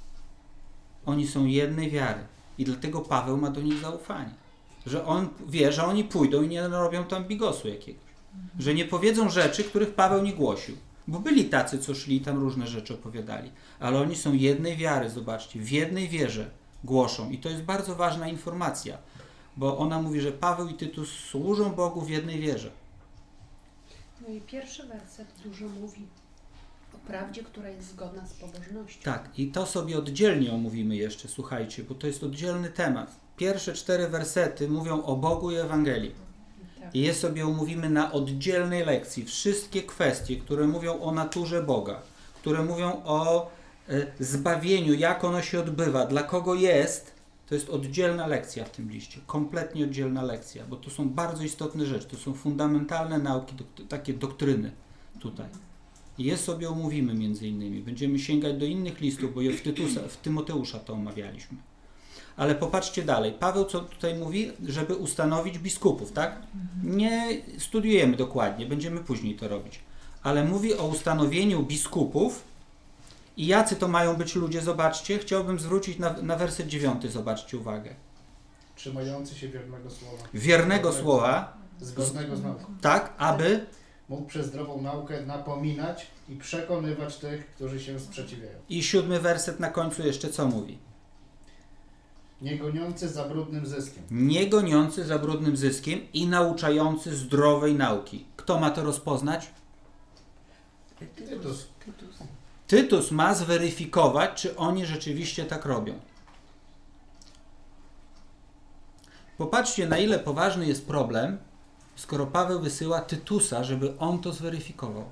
Oni są jednej wiary i dlatego Paweł ma do nich zaufanie. Że on wie, że oni pójdą i nie robią tam bigosu jakiegoś. Że nie powiedzą rzeczy, których Paweł nie głosił. Bo byli tacy, co szli i tam różne rzeczy opowiadali. Ale oni są jednej wiary, zobaczcie, w jednej wierze głoszą. I to jest bardzo ważna informacja. Bo ona mówi, że Paweł i Tytus służą Bogu w jednej wierze. No i pierwszy werset dużo mówi o prawdzie, która jest zgodna z pobożnością. Tak, i to sobie oddzielnie omówimy jeszcze, słuchajcie, bo to jest oddzielny temat. Pierwsze 4 wersety mówią o Bogu i Ewangelii. Tak. I je sobie omówimy na oddzielnej lekcji. Wszystkie kwestie, które mówią o naturze Boga, które mówią o zbawieniu, jak ono się odbywa, dla kogo jest, to jest oddzielna lekcja w tym liście. Kompletnie oddzielna lekcja, bo to są bardzo istotne rzeczy. To są fundamentalne nauki, takie doktryny tutaj. I je sobie omówimy między innymi. Będziemy sięgać do innych listów, bo je w Tymoteusza to omawialiśmy. Ale popatrzcie dalej. Paweł co tutaj mówi? Żeby ustanowić biskupów, tak? Nie studiujemy dokładnie, będziemy później to robić. Ale mówi o ustanowieniu biskupów i jacy to mają być ludzie, zobaczcie. Chciałbym zwrócić na werset 9, zobaczcie uwagę. Trzymający się wiernego słowa. Wiernego słowa, Zgodnego z nauką. tak, aby Mógł przez zdrową naukę napominać i przekonywać tych, którzy się sprzeciwiają. i 7 werset na końcu jeszcze co mówi? Nie goniący za brudnym zyskiem. Nie goniący za brudnym zyskiem i nauczający zdrowej nauki. Kto ma to rozpoznać? Tytus. Tytus ma zweryfikować, czy oni rzeczywiście tak robią. Popatrzcie, na ile poważny jest problem, skoro Paweł wysyła Tytusa, żeby on to zweryfikował.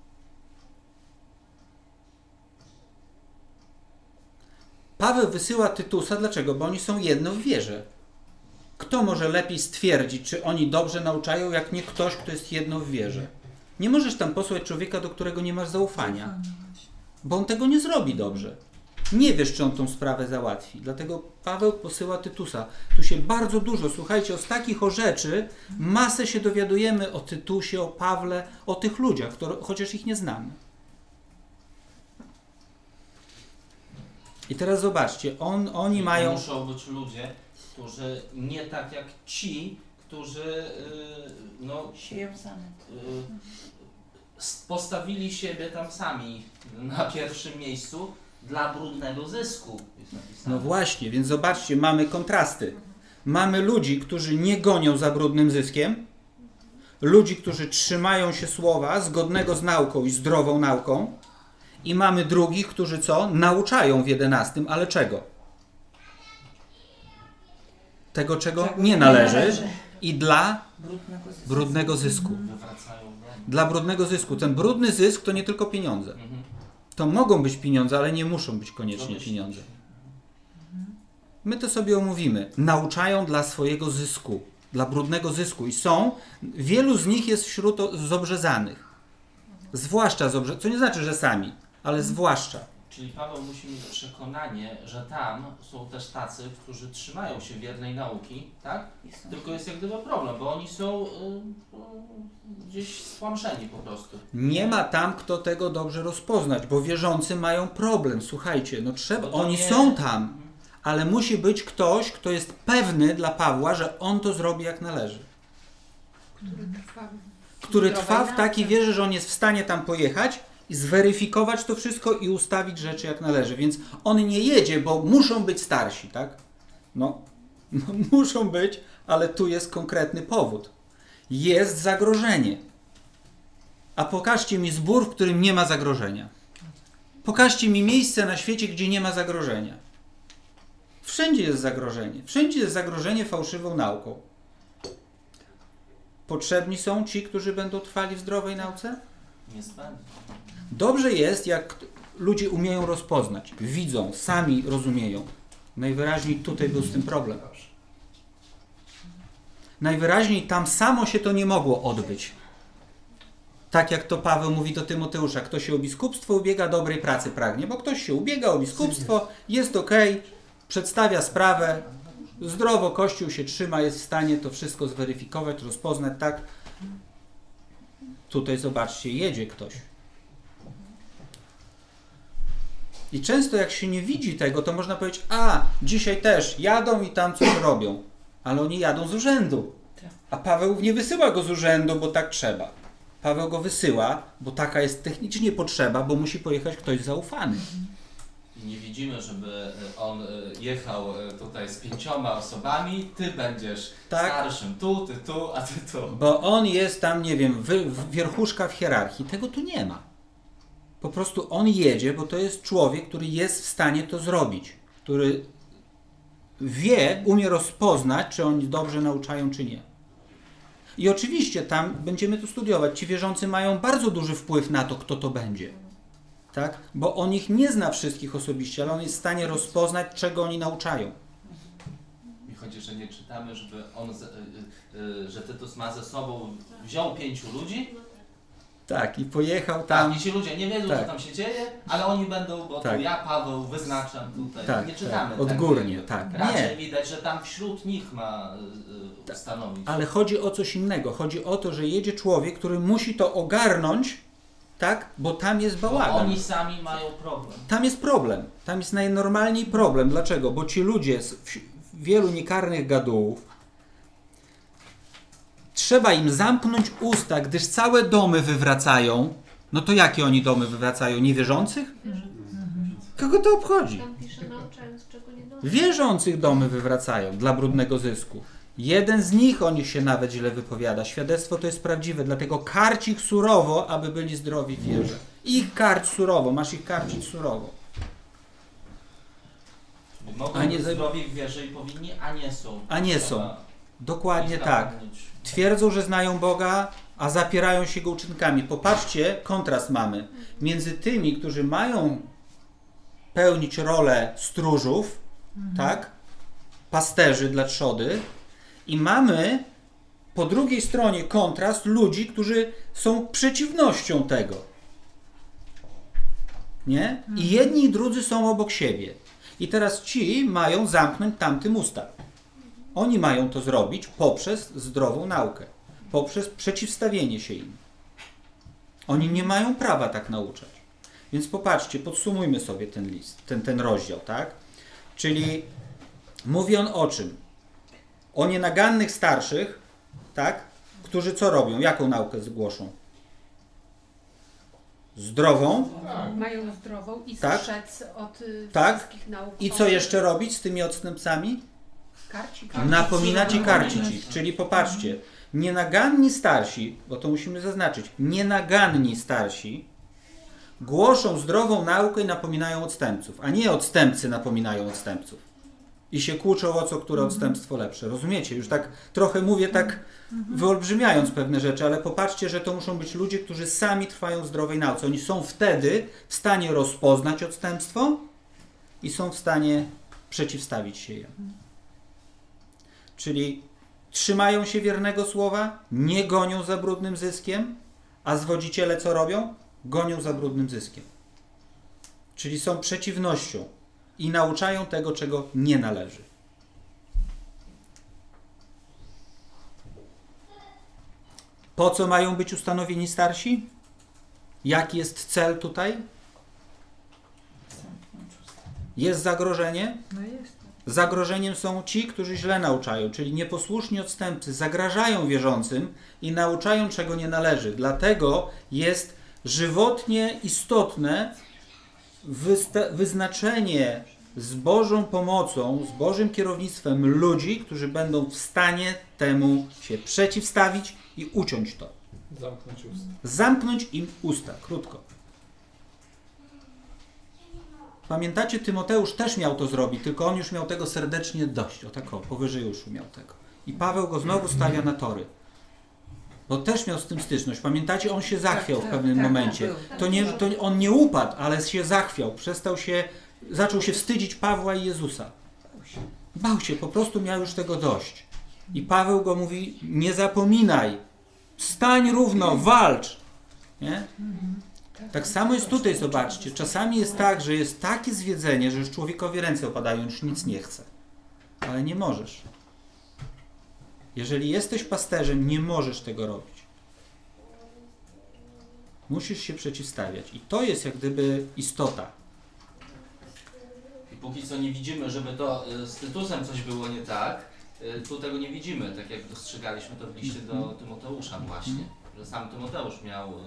Paweł wysyła Tytusa, dlaczego? Bo oni są jedno w wierze. Kto może lepiej stwierdzić, czy oni dobrze nauczają, jak nie ktoś, kto jest jedno w wierze? Nie możesz tam posłać człowieka, do którego nie masz zaufania, bo on tego nie zrobi dobrze. Nie wiesz, czy on tą sprawę załatwi. Dlatego Paweł posyła Tytusa. Tu się bardzo dużo, słuchajcie, z takich rzeczy masę się dowiadujemy o Tytusie, o Pawle, o tych ludziach, chociaż ich nie znamy. I teraz zobaczcie, oni mają... Muszą być ludzie, którzy nie tak jak ci, którzy sieją zamęt. Postawili siebie tam sami na pierwszym miejscu dla brudnego zysku. Jest napisane. No właśnie, więc zobaczcie, mamy kontrasty. Mamy ludzi, którzy nie gonią za brudnym zyskiem, ludzi, którzy trzymają się słowa zgodnego z nauką i zdrową nauką, i mamy drugich, którzy co? Nauczają w 11, ale czego? Tego, czego nie należy. i dla brudnego zysku. Wywracają Dla brudnego zysku. Ten brudny zysk to nie tylko pieniądze. To mogą być pieniądze, ale nie muszą być koniecznie pieniądze. My to sobie omówimy. Nauczają dla swojego zysku, dla brudnego zysku. I wielu z nich jest wśród zobrzezanych. Zwłaszcza zobrzezanych, co nie znaczy, że sami, ale zwłaszcza. Czyli Paweł musi mieć przekonanie, że tam są też tacy, którzy trzymają się wiernej nauki, tak? Tylko jest jak gdyby problem, bo oni są gdzieś stłamszeni po prostu. Nie ma tam kto tego dobrze rozpoznać, bo wierzący mają problem. Słuchajcie, no trzeba, oni są tam, ale musi być ktoś, kto jest pewny dla Pawła, że on to zrobi jak należy. Który trwa w takiej wierze, że on jest w stanie tam pojechać i zweryfikować to wszystko i ustawić rzeczy jak należy. Więc on nie jedzie, bo muszą być starsi, tak? No muszą być, ale tu jest konkretny powód. Jest zagrożenie. A pokażcie mi zbór, w którym nie ma zagrożenia. Pokażcie mi miejsce na świecie, gdzie nie ma zagrożenia. Wszędzie jest zagrożenie. Wszędzie jest zagrożenie fałszywą nauką. Potrzebni są ci, którzy będą trwali w zdrowej nauce? Niezbędnie. Dobrze jest, jak ludzie umieją rozpoznać, widzą, sami rozumieją. Najwyraźniej tutaj był z tym problem. Najwyraźniej tam samo się to nie mogło odbyć. Tak jak to Paweł mówi do Tymoteusza, kto się o biskupstwo ubiega, dobrej pracy pragnie, bo ktoś się ubiega o biskupstwo, jest okej, przedstawia sprawę, zdrowo Kościół się trzyma, jest w stanie to wszystko zweryfikować, rozpoznać, tak? Tutaj zobaczcie, jedzie ktoś. I często jak się nie widzi tego, to można powiedzieć, dzisiaj też jadą i tam coś robią. Ale oni jadą z urzędu. A Paweł nie wysyła go z urzędu, bo tak trzeba. Paweł go wysyła, bo taka jest technicznie potrzeba, bo musi pojechać ktoś zaufany. I nie widzimy, żeby on jechał tutaj z 5 osobami, ty będziesz starszym tu, ty tu, a ty tu. Bo on jest tam, nie wiem, wierchuszka w hierarchii. Tego tu nie ma. Po prostu on jedzie, bo to jest człowiek, który jest w stanie to zrobić. Który umie rozpoznać, czy oni dobrze nauczają, czy nie. I oczywiście tam będziemy to studiować. Ci wierzący mają bardzo duży wpływ na to, kto to będzie. Tak? Bo on ich nie zna wszystkich osobiście, ale on jest w stanie rozpoznać, czego oni nauczają. Mi chodzi, że nie czytamy, żeby że Tytus ma ze sobą, wziął 5 ludzi. Tak, i pojechał tam. Tak, i ci ludzie nie wiedzą, co tam się dzieje, ale oni będą, bo tu ja, Paweł, wyznaczam tutaj. Nie czytamy tego. Odgórnie, tak. Raczej widać, że tam wśród nich ma stanowić. Ale chodzi o coś innego. Chodzi o to, że jedzie człowiek, który musi to ogarnąć, tak? Bo tam jest bałagan. Bo oni sami mają problem. Tam jest problem. Tam jest najnormalniej problem. Dlaczego? Bo ci ludzie z wielu niekarnych gadułów, trzeba im zamknąć usta, gdyż całe domy wywracają. No to jakie oni domy wywracają? Niewierzących? Kogo to obchodzi? Tam pisze, nauczając, czego nie dość. Wierzących domy wywracają dla brudnego zysku. Jeden z nich o nich się nawet źle wypowiada. Świadectwo to jest prawdziwe, dlatego karć ich surowo, aby byli zdrowi w wierze. Ich karć surowo, masz ich karcić surowo. Mogą być zdrowi w wierze i powinni, a nie są. A nie są. Dokładnie tak. Twierdzą, że znają Boga, a zapierają się Go uczynkami. Popatrzcie, kontrast mamy między tymi, którzy mają pełnić rolę stróżów, tak? Pasterzy dla trzody, i mamy po drugiej stronie kontrast ludzi, którzy są przeciwnością tego. Nie? I jedni i drudzy są obok siebie. I teraz ci mają zamknąć tamtym usta. Oni mają to zrobić poprzez zdrową naukę, poprzez przeciwstawienie się im. Oni nie mają prawa tak nauczać. Więc popatrzcie, podsumujmy sobie ten list, ten rozdział, tak? Czyli mówi on o czym? O nienagannych starszych, tak? Którzy co robią? Jaką naukę zgłoszą? Zdrową. Mają zdrową i tak? strzec od wszystkich nauk. I co jeszcze robić z tymi odstępcami? Karcić. Napominać i karcić ich. Czyli popatrzcie, nienaganni starsi, bo to musimy zaznaczyć, nienaganni starsi głoszą zdrową naukę i napominają odstępców, a nie odstępcy napominają odstępców. I się kłóczą o co, które odstępstwo lepsze. Rozumiecie? Już tak trochę mówię, tak wyolbrzymiając pewne rzeczy, ale popatrzcie, że to muszą być ludzie, którzy sami trwają w zdrowej nauce. Oni są wtedy w stanie rozpoznać odstępstwo i są w stanie przeciwstawić się jemu. Czyli trzymają się wiernego słowa, nie gonią za brudnym zyskiem, a zwodziciele co robią? Gonią za brudnym zyskiem. Czyli są przeciwnością i nauczają tego, czego nie należy. Po co mają być ustanowieni starsi? Jaki jest cel tutaj? Jest zagrożenie? No jest. Zagrożeniem są ci, którzy źle nauczają, czyli nieposłuszni odstępcy zagrażają wierzącym i nauczają, czego nie należy. Dlatego jest żywotnie istotne wyznaczenie z Bożą pomocą, z Bożym kierownictwem ludzi, którzy będą w stanie temu się przeciwstawić i uciąć to. Zamknąć usta. Zamknąć im usta, krótko. Pamiętacie, Tymoteusz też miał to zrobić, tylko on już miał tego serdecznie dość. O tak o, powyżej uszu miał tego. I Paweł go znowu stawia na tory. Bo też miał z tym styczność. Pamiętacie, on się zachwiał w pewnym momencie. To on nie upadł, ale się zachwiał. Zaczął się wstydzić Pawła i Jezusa. Bał się, po prostu miał już tego dość. I Paweł go mówi, nie zapominaj, stań równo, walcz. Nie? Tak samo jest tutaj, zobaczcie. Czasami jest tak, że jest takie zwiedzenie, że już człowiekowi ręce opadają, już nic nie chce. Ale nie możesz. Jeżeli jesteś pasterzem, nie możesz tego robić. Musisz się przeciwstawiać. I to jest jak gdyby istota. I póki co nie widzimy, żeby to z Tytusem coś było nie tak, tu tego nie widzimy, tak jak dostrzegaliśmy to w liście do Tymoteusza właśnie. Że sam Tymoteusz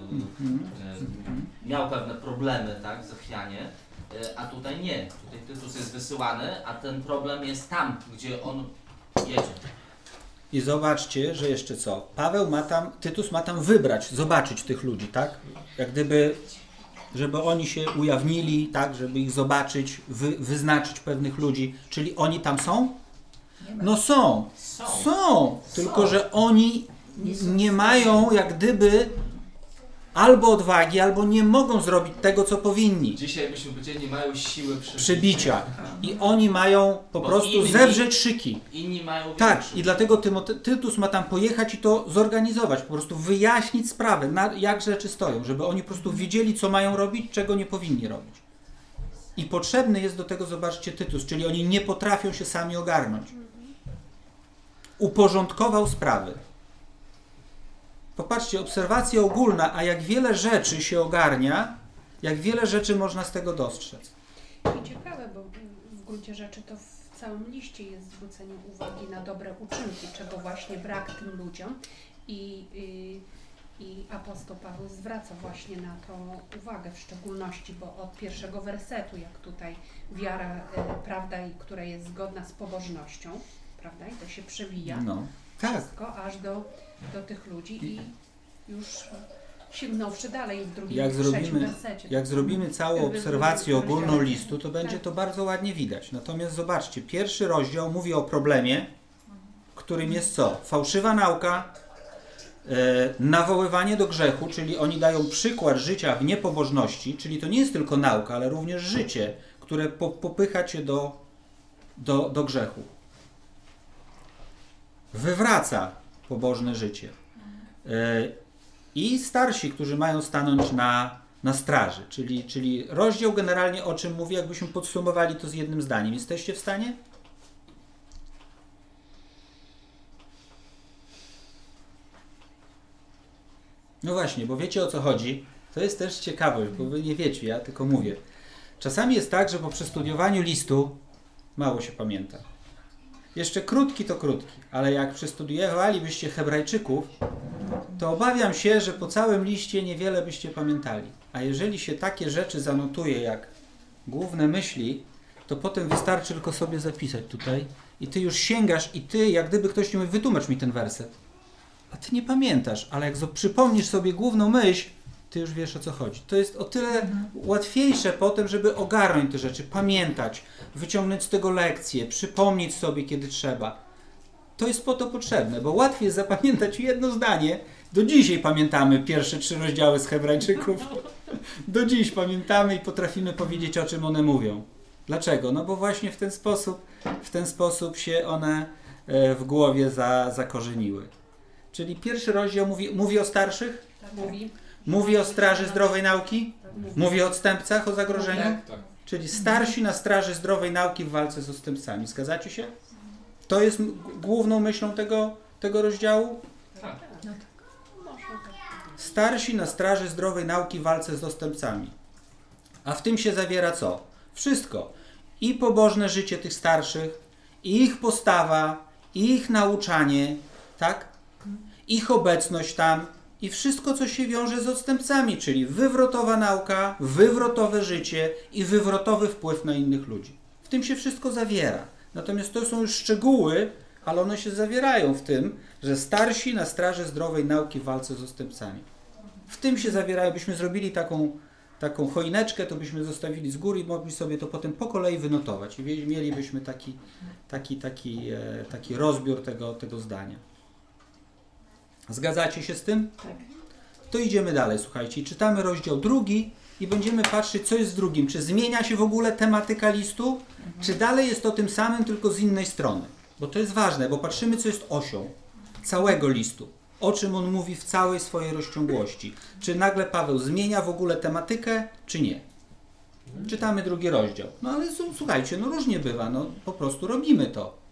miał pewne problemy, tak, zachwianie, a tutaj nie. Tutaj Tytus jest wysyłany, a ten problem jest tam, gdzie on jedzie. I zobaczcie, że jeszcze co? Tytus ma tam wybrać, zobaczyć tych ludzi, tak? Jak gdyby, żeby oni się ujawnili, tak? Żeby ich zobaczyć, wyznaczyć pewnych ludzi. Czyli oni tam są? No są. Tylko że oni nie mają jak gdyby albo odwagi, albo nie mogą zrobić tego, co powinni. Dzisiaj byśmy powiedzieli, nie mają siły Przybicia. I oni mają po prostu zewrzeć szyki. Inni mają tak, i dlatego Tytus ma tam pojechać i to zorganizować, po prostu wyjaśnić sprawę, jak rzeczy stoją, żeby oni po prostu wiedzieli, co mają robić, czego nie powinni robić. I potrzebny jest do tego, zobaczcie, Tytus, czyli oni nie potrafią się sami ogarnąć. Uporządkował sprawy. Popatrzcie, obserwacja ogólna, a jak wiele rzeczy się ogarnia, jak wiele rzeczy można z tego dostrzec. I ciekawe, bo w gruncie rzeczy to w całym liście jest zwrócenie uwagi na dobre uczynki, czego właśnie brak tym ludziom. I apostoł Paweł zwraca właśnie na to uwagę w szczególności, bo od pierwszego wersetu, jak tutaj wiara, prawda, która jest zgodna z pobożnością, prawda, i to się przewija wszystko aż do tych ludzi i już sięgnąwszy dalej w drugim i trzecim wersecie. Jak zrobimy całą obserwację ogólną listu, to będzie to bardzo ładnie widać. Natomiast zobaczcie, pierwszy rozdział mówi o problemie, którym jest co? Fałszywa nauka, nawoływanie do grzechu, czyli oni dają przykład życia w niepobożności, czyli to nie jest tylko nauka, ale również życie, które popycha cię do grzechu. Wywraca pobożne życie. I starsi, którzy mają stanąć na straży. Czyli rozdział generalnie o czym mówi, jakbyśmy podsumowali to z jednym zdaniem. Jesteście w stanie? No właśnie, bo wiecie o co chodzi. To jest też ciekawość, bo wy nie wiecie, ja tylko mówię. Czasami jest tak, że po przestudiowaniu listu mało się pamięta. Jeszcze krótki to krótki, ale jak przestudiowalibyście Hebrajczyków, to obawiam się, że po całym liście niewiele byście pamiętali. A jeżeli się takie rzeczy zanotuje jak główne myśli, to potem wystarczy tylko sobie zapisać tutaj i ty już sięgasz i ty, jak gdyby ktoś ci mówi, wytłumacz mi ten werset. A ty nie pamiętasz, ale jak przypomnisz sobie główną myśl, Ty już wiesz, o co chodzi. To jest o tyle łatwiejsze potem, żeby ogarnąć te rzeczy, pamiętać, wyciągnąć z tego lekcje, przypomnieć sobie, kiedy trzeba. To jest po to potrzebne, bo łatwiej jest zapamiętać jedno zdanie. Do dzisiaj pamiętamy pierwsze 3 rozdziały z Hebrajczyków. Do dziś pamiętamy i potrafimy powiedzieć, o czym one mówią. Dlaczego? No bo właśnie w ten sposób się one w głowie zakorzeniły. Czyli pierwszy rozdział mówi o starszych? Tak, mówi. Mówi o straży zdrowej nauki? Mówi o odstępcach, o zagrożeniu? Tak. Czyli starsi na straży zdrowej nauki w walce z odstępcami. Zgadzacie się? To jest główną myślą tego rozdziału? Tak. Starsi na straży zdrowej nauki w walce z odstępcami. A w tym się zawiera co? Wszystko. I pobożne życie tych starszych, i ich postawa, i ich nauczanie, tak? Ich obecność tam i wszystko, co się wiąże z odstępcami, czyli wywrotowa nauka, wywrotowe życie i wywrotowy wpływ na innych ludzi. W tym się wszystko zawiera. Natomiast to są już szczegóły, ale one się zawierają w tym, że starsi na straży zdrowej nauki w walce z odstępcami. W tym się zawierają. Byśmy zrobili taką choineczkę, to byśmy zostawili z góry i mogli sobie to potem po kolei wynotować. I mielibyśmy taki rozbiór tego zdania. Zgadzacie się z tym? Tak. To idziemy dalej, słuchajcie. Czytamy rozdział 2 i będziemy patrzeć, co jest z drugim. Czy zmienia się w ogóle tematyka listu, czy dalej jest to tym samym, tylko z innej strony. Bo to jest ważne, bo patrzymy, co jest osią całego listu. O czym on mówi w całej swojej rozciągłości. Czy nagle Paweł zmienia w ogóle tematykę, czy nie. Czytamy 2 rozdział. No ale słuchajcie, no różnie bywa, no po prostu robimy to.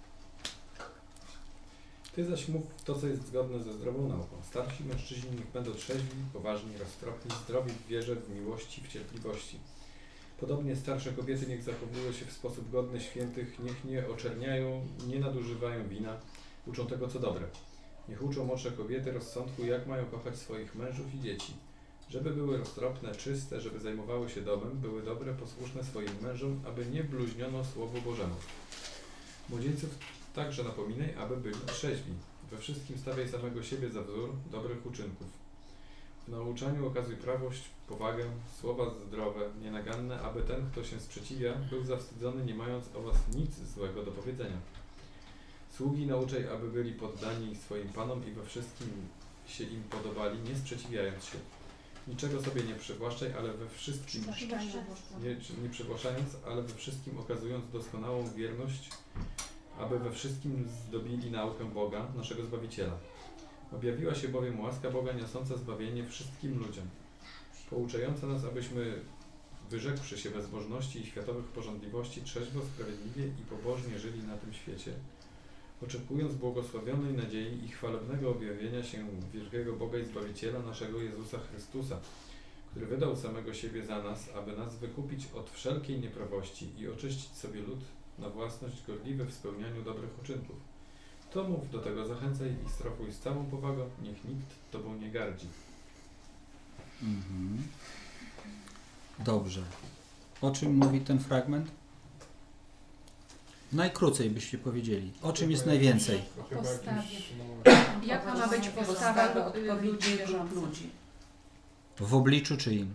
Ty zaś mów to, co jest zgodne ze zdrową nauką. Starsi mężczyźni niech będą trzeźwi, poważni, roztropni, zdrowi w wierze, w miłości, w cierpliwości. Podobnie starsze kobiety niech zachowują się w sposób godny świętych, niech nie oczerniają, nie nadużywają wina, uczą tego, co dobre. Niech uczą młodsze kobiety rozsądku, jak mają kochać swoich mężów i dzieci. Żeby były roztropne, czyste, żeby zajmowały się domem, były dobre, posłuszne swoim mężom, aby nie bluźniono Słowu Bożemu. Młodzieńców także napominaj, aby byli trzeźwi. We wszystkim stawiaj samego siebie za wzór dobrych uczynków. W nauczaniu okazuj prawość, powagę, słowa zdrowe, nienaganne, aby ten, kto się sprzeciwia, był zawstydzony, nie mając o was nic złego do powiedzenia. Sługi nauczaj, aby byli poddani swoim panom i we wszystkim się im podobali, nie sprzeciwiając się. Niczego sobie nie przywłaszczaj, ale we wszystkim nie przywłaszczając, ale we wszystkim okazując doskonałą wierność, aby we wszystkim zdobili naukę Boga, naszego Zbawiciela. Objawiła się bowiem łaska Boga niosąca zbawienie wszystkim ludziom, pouczająca nas, abyśmy, wyrzekłszy się bezbożności i światowych porządliwości, trzeźwo, sprawiedliwie i pobożnie żyli na tym świecie, oczekując błogosławionej nadziei i chwalebnego objawienia się wielkiego Boga i Zbawiciela naszego Jezusa Chrystusa, który wydał samego siebie za nas, aby nas wykupić od wszelkiej nieprawości i oczyścić sobie lud na własność godliwy w spełnianiu dobrych uczynków. To mów, do tego zachęcaj i strofuj z całą powagą, niech nikt Tobą nie gardzi. Dobrze. O czym mówi ten fragment? Najkrócej byście powiedzieli. O czym jest najwięcej? O postawie. Jaka ma być postawa odpowiednich grup ludzi? W obliczu czyim?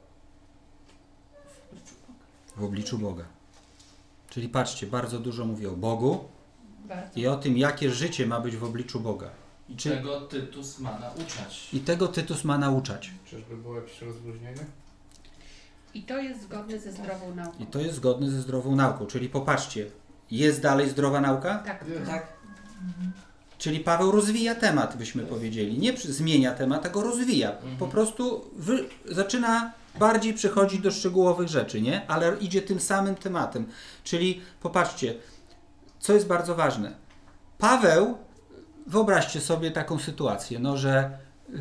W obliczu Boga. Czyli patrzcie, bardzo dużo mówi o Bogu i o tym, jakie życie ma być w obliczu Boga. I tego Tytus ma nauczać. I tego Tytus ma nauczać. Czyżby było jakieś rozluźnienie? I to jest zgodne ze zdrową nauką. I to jest zgodne ze zdrową nauką. Czyli popatrzcie, jest dalej zdrowa nauka? Tak. Tak. Czyli Paweł rozwija temat, byśmy powiedzieli. Nie zmienia temat, a go rozwija. Po prostu zaczyna bardziej przechodzić do szczegółowych rzeczy, nie? Ale idzie tym samym tematem. Czyli popatrzcie, co jest bardzo ważne. Paweł, wyobraźcie sobie taką sytuację, no że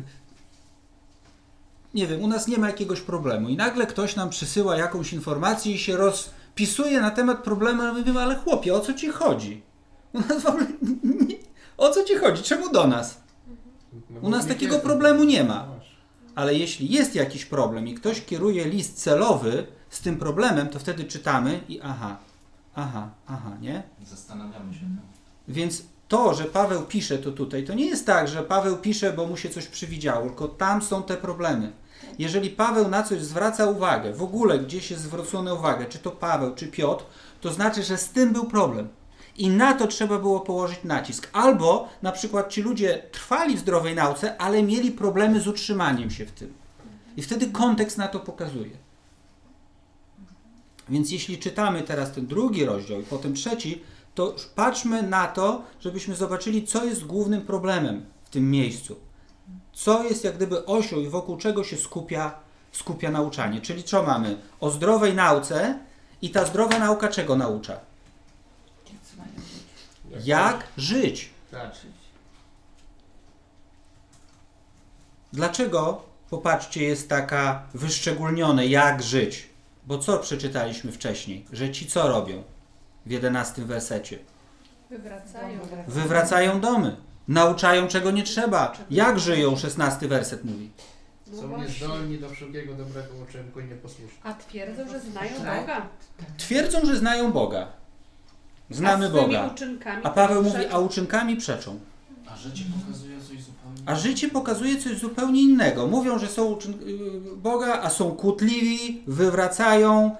nie wiem, u nas nie ma jakiegoś problemu i nagle ktoś nam przysyła jakąś informację i się rozpisuje na temat problemu, a my mówimy, ale chłopie, o co ci chodzi? U nas w ogóle o co ci chodzi? Czemu do nas? U nas takiego problemu nie ma. Ale jeśli jest jakiś problem i ktoś kieruje list celowy z tym problemem, to wtedy czytamy i aha, nie? Zastanawiamy się. Więc to, że Paweł pisze to tutaj, to nie jest tak, że Paweł pisze, bo mu się coś przywidziało, tylko tam są te problemy. jeżeli Paweł na coś zwraca uwagę, w ogóle gdzieś jest zwrócona uwagę, czy to Paweł, czy Piotr, to znaczy, że z tym był problem. I na to trzeba było położyć nacisk. Albo na przykład ci ludzie trwali w zdrowej nauce, ale mieli problemy z utrzymaniem się w tym. I wtedy kontekst na to pokazuje. Więc jeśli czytamy teraz ten drugi rozdział i potem trzeci, to patrzmy na to, żebyśmy zobaczyli, co jest głównym problemem w tym miejscu. Co jest jak gdyby osią i wokół czego się skupia nauczanie. Czyli co mamy? O zdrowej nauce i ta zdrowa nauka czego naucza? Jak żyć. Tak. Dlaczego, popatrzcie, jest taka wyszczególnione, jak żyć? Bo co przeczytaliśmy wcześniej? Że ci co robią? W 11 wersecie. Wywracają domy. Nauczają czego nie trzeba. Jak żyją? 16 werset mówi. Są niezdolni do wszelkiego dobrego uczynku i nieposłuszni. A twierdzą, że znają Boga. Twierdzą, że znają Boga. Znamy A swoimi Boga. uczynkami A Paweł przeczą. mówi, a uczynkami przeczą. A życie pokazuje coś zupełnie A życie pokazuje coś zupełnie innego. Mówią, że są Boga, a są kłótliwi, wywracają,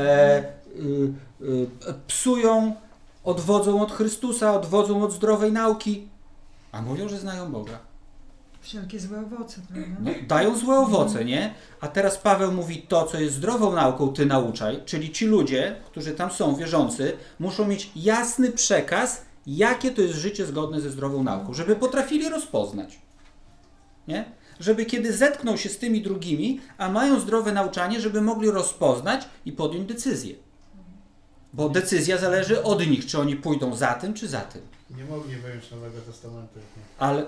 psują, odwodzą od Chrystusa, odwodzą od zdrowej nauki. A mówią, że znają Boga. Wszelkie złe owoce, prawda? No, dają złe owoce, nie? A teraz Paweł mówi, to, co jest zdrową nauką, ty nauczaj. Czyli ci ludzie, którzy tam są, wierzący, muszą mieć jasny przekaz, jakie to jest życie zgodne ze zdrową nauką, żeby potrafili rozpoznać. Nie? Żeby kiedy zetkną się z tymi drugimi, a mają zdrowe nauczanie, żeby mogli rozpoznać i podjąć decyzję. Bo decyzja zależy od nich, czy oni pójdą za tym, czy za tym. Nie mogli wyjąć Nowego Testamentu. Ale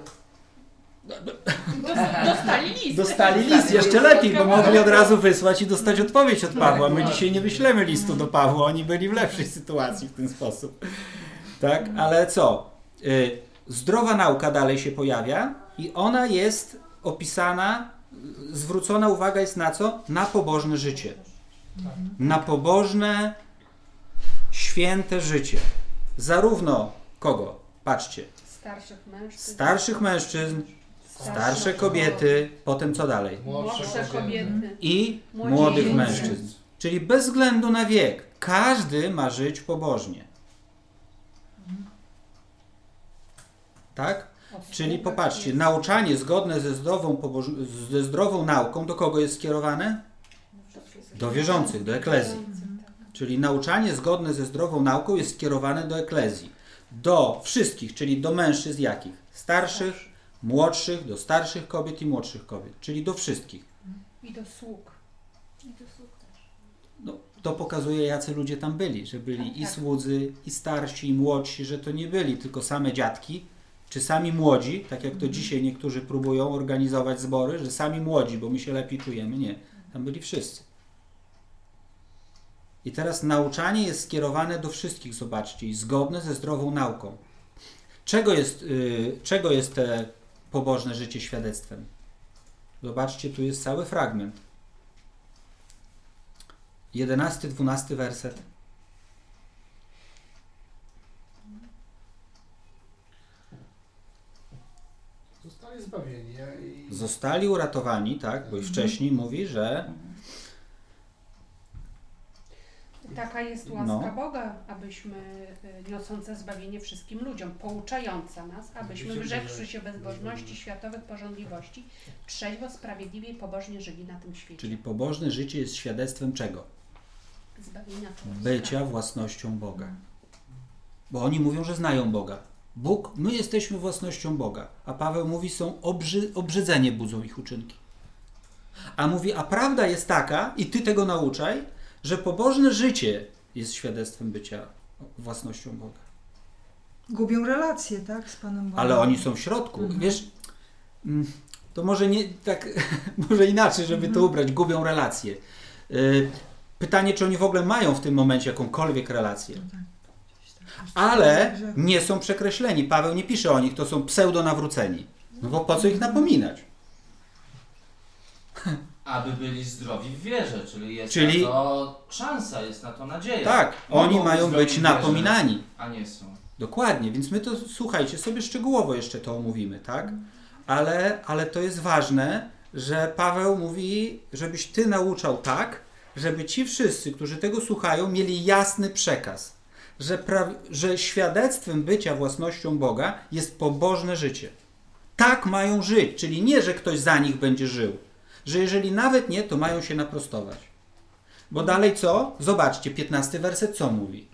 Dostali list. dostali list, jeszcze lepiej, bo mogli od razu wysłać i dostać odpowiedź od Pawła. My dzisiaj nie wyślemy listu do Pawła, oni byli w lepszej sytuacji w ten sposób. Tak? Ale co? Zdrowa nauka dalej się pojawia i ona jest opisana, zwrócona uwaga jest na co? Na pobożne życie. Na pobożne, święte życie. Zarówno kogo? Patrzcie. Starszych mężczyzn, starsze kobiety, potem co dalej? Młodsze kobiety. I Młodzi młodych ludzie. mężczyzn. Czyli bez względu na wiek, każdy ma żyć pobożnie. Tak? Czyli popatrzcie, nauczanie zgodne ze zdrową nauką do kogo jest skierowane? Do wierzących, do eklezji. Czyli nauczanie zgodne ze zdrową nauką jest skierowane do eklezji. Do wszystkich, czyli do mężczyzn jakich? Starszych, młodszych, do starszych kobiet i młodszych kobiet. Czyli do wszystkich. I do sług. No, to pokazuje, jacy ludzie tam byli, że byli i słudzy, i starsi, i młodsi, że to nie byli tylko same dziadki, czy sami młodzi, tak jak to dzisiaj niektórzy próbują organizować zbory, że sami młodzi, bo my się lepiej czujemy. Nie, tam byli wszyscy. I teraz nauczanie jest skierowane do wszystkich, zobaczcie, i zgodne ze zdrową nauką. Czego jest te pobożne życie świadectwem? Zobaczcie, tu jest cały fragment. 11-12 werset. Zostali zbawieni. Zostali uratowani, tak, bo i wcześniej mówi, że Taka jest łaska Boga, abyśmy niosące zbawienie wszystkim ludziom, pouczająca nas, abyśmy wyrzekłszy się bezbożności, światowych porządliwości, trzeźwo, sprawiedliwie i pobożnie żyli na tym świecie. Czyli pobożne życie jest świadectwem czego? Zbawienia człowieka. Bycia własnością Boga. Bo oni mówią, że znają Boga. Bóg, my jesteśmy własnością Boga. A Paweł mówi, są obrzydzenie budzą ich uczynki. A mówi, a prawda jest taka, i ty tego nauczaj, że pobożne życie jest świadectwem bycia własnością Boga. Gubią relacje, tak, z Panem Bogiem. Ale oni są w środku. Wiesz, to może nie tak, może inaczej, żeby to ubrać. Gubią relacje. Pytanie, czy oni w ogóle mają w tym momencie jakąkolwiek relację. Ale nie są przekreśleni. Paweł nie pisze o nich, to są pseudonawróceni. No bo po co ich napominać? Aby byli zdrowi w wierze, czyli jest na to szansa, jest na to nadzieja. Tak, oni mają być napominani. Wierze, a nie są. Dokładnie, więc my to, słuchajcie, sobie szczegółowo jeszcze to omówimy, tak? Ale to jest ważne, że Paweł mówi, żebyś ty nauczał tak, żeby ci wszyscy, którzy tego słuchają, mieli jasny przekaz, że świadectwem bycia własnością Boga jest pobożne życie. Tak mają żyć, czyli nie, że ktoś za nich będzie żył, że jeżeli nawet nie, to mają się naprostować. Bo dalej co? Zobaczcie, 15 werset co mówi?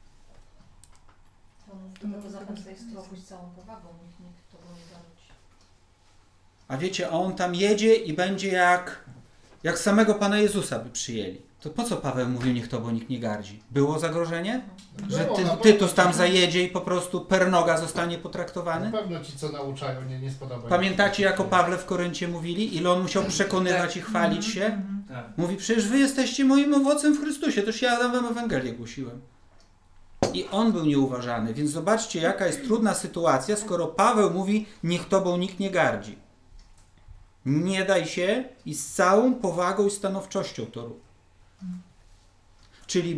Do tego zachęcaj strofuj z całą powagą, nikt to nie gardzi. A wiecie, a on tam jedzie i będzie jak samego Pana Jezusa by przyjęli. To po co Paweł mówił, niech tobą nikt nie gardzi? Było zagrożenie? Że Tytus tam zajedzie i po prostu per noga zostanie potraktowany? Na pewno ci, co nauczają, nie spodoba się. Pamiętacie, jak o Pawle w Koryncie mówili? Ile on musiał przekonywać i chwalić się? Tak. Mówi, przecież wy jesteście moim owocem w Chrystusie, toż ja wam Ewangelię głosiłem. I on był nieuważany, więc zobaczcie, jaka jest trudna sytuacja, skoro Paweł mówi, niech tobą nikt nie gardzi. Nie daj się i z całą powagą i stanowczością to rób. Czyli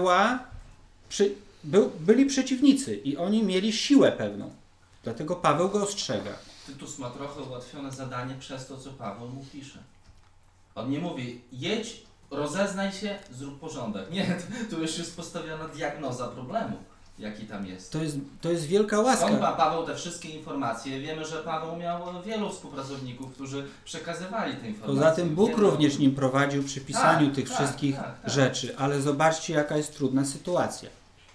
byli przeciwnicy i oni mieli siłę pewną. Dlatego Paweł go ostrzega. Tytus ma trochę ułatwione zadanie przez to, co Paweł mu pisze. On nie mówi, jedź, rozeznaj się, zrób porządek. Nie, tu już jest postawiona diagnoza problemu, jaki tam jest. To jest wielka łaska. Skąd ma Paweł te wszystkie informacje? Wiemy, że Paweł miał wielu współpracowników, którzy przekazywali te informacje. Poza tym Bóg również nim prowadził przy pisaniu tych wszystkich tak. rzeczy. Ale zobaczcie, jaka jest trudna sytuacja.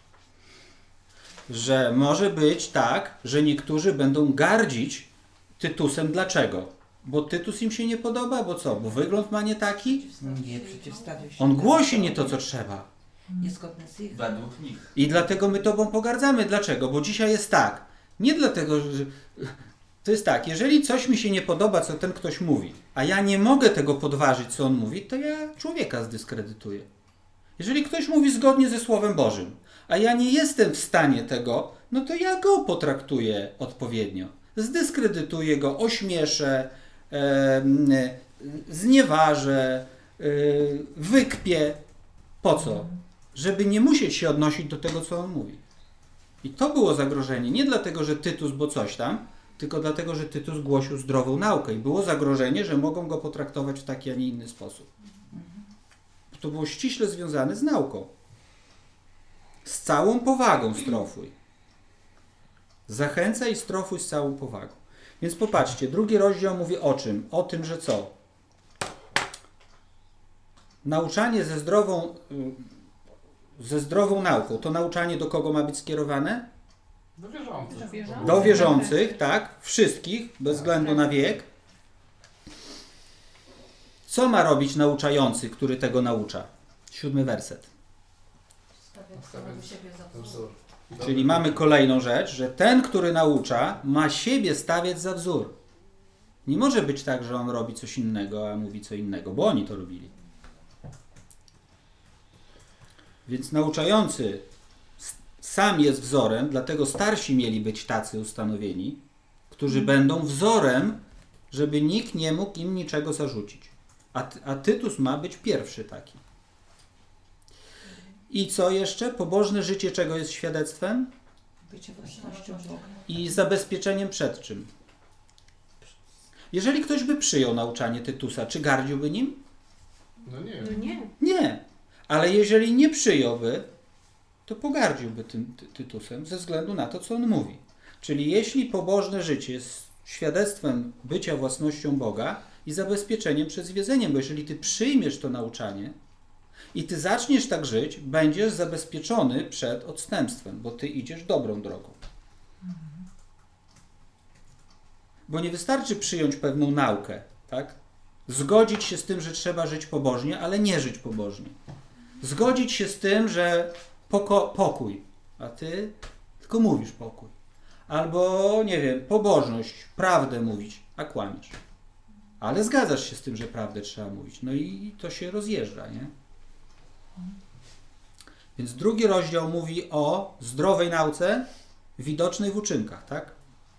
Że może być tak, że niektórzy będą gardzić Tytusem. Dlaczego? Bo Tytus im się nie podoba? Bo co? Bo wygląd ma nie taki? Nie, przeciwstawia się. On głosi nie to, co trzeba. Niezgodne z ich. Według nich. I dlatego my tobą pogardzamy. Dlaczego? Bo dzisiaj jest tak. Nie dlatego, że... To jest tak, jeżeli coś mi się nie podoba, co ten ktoś mówi, a ja nie mogę tego podważyć, co on mówi, to ja człowieka zdyskredytuję. Jeżeli ktoś mówi zgodnie ze Słowem Bożym, a ja nie jestem w stanie tego, no to ja go potraktuję odpowiednio. Zdyskredytuję go, ośmieszę, znieważę, wykpię. Po co? Żeby nie musieć się odnosić do tego, co on mówi. I to było zagrożenie. Nie dlatego, że Tytus, bo coś tam, tylko dlatego, że Tytus głosił zdrową naukę. I było zagrożenie, że mogą go potraktować w taki, a nie inny sposób. To było ściśle związane z nauką. Z całą powagą strofuj. Zachęcaj i strofuj z całą powagą. Więc popatrzcie, 2 rozdział mówi o czym? O tym, że co? Nauczanie ze zdrową nauką. To nauczanie do kogo ma być skierowane? Do wierzących. Do wierzących, tak? Wszystkich, bez względu na wiek. Co ma robić nauczający, który tego naucza? 7 werset. Stawiać siebie za wzór. Czyli mamy kolejną rzecz, że ten, który naucza, ma siebie stawiać za wzór. Nie może być tak, że on robi coś innego, a mówi co innego, bo oni to robili. Więc nauczający sam jest wzorem, dlatego starsi mieli być tacy ustanowieni, którzy będą wzorem, żeby nikt nie mógł im niczego zarzucić. A Tytus ma być pierwszy taki. I co jeszcze? Pobożne życie czego jest świadectwem? Bycie własnością Boga. I zabezpieczeniem przed czym? Jeżeli ktoś by przyjął nauczanie Tytusa, czy gardziłby nim? No nie. No nie. Nie. Ale jeżeli nie przyjąłby, to pogardziłby tym Tytusem ze względu na to, co on mówi. Czyli jeśli pobożne życie jest świadectwem bycia własnością Boga i zabezpieczeniem przed zwiedzeniem, bo jeżeli ty przyjmiesz to nauczanie i ty zaczniesz tak żyć, będziesz zabezpieczony przed odstępstwem, bo ty idziesz dobrą drogą. Bo nie wystarczy przyjąć pewną naukę, tak? Zgodzić się z tym, że trzeba żyć pobożnie, ale nie żyć pobożnie. Zgodzić się z tym, że pokój, a ty tylko mówisz pokój. Albo, nie wiem, pobożność, prawdę mówić, a kłamiesz. Ale zgadzasz się z tym, że prawdę trzeba mówić. No i to się rozjeżdża, nie? Więc 2 rozdział mówi o zdrowej nauce widocznej w uczynkach, tak?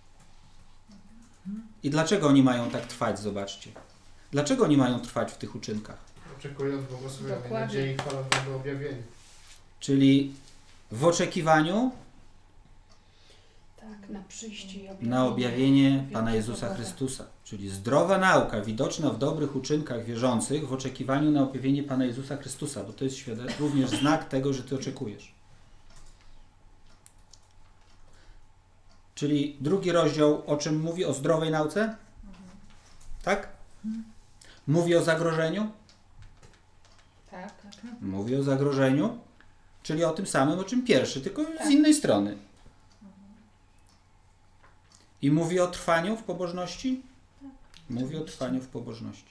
I dlaczego oni mają tak trwać, zobaczcie. Dlaczego oni mają trwać w tych uczynkach? Oczekując błogosławionej Dokładnie. nadziei i chwalowego objawienia. Czyli w oczekiwaniu Tak. Na przyjście i na objawienie Pana wielkiego Jezusa Boga. Chrystusa. Czyli zdrowa nauka, widoczna w dobrych uczynkach wierzących w oczekiwaniu na objawienie Pana Jezusa Chrystusa, bo to jest również znak tego, że Ty oczekujesz. Czyli drugi rozdział o czym mówi? O zdrowej nauce? Tak? Mówi o zagrożeniu? Tak. Mówi o zagrożeniu, czyli o tym samym, o czym pierwszy, tylko z innej strony. I mówi o trwaniu w pobożności? Mówi o trwaniu w pobożności.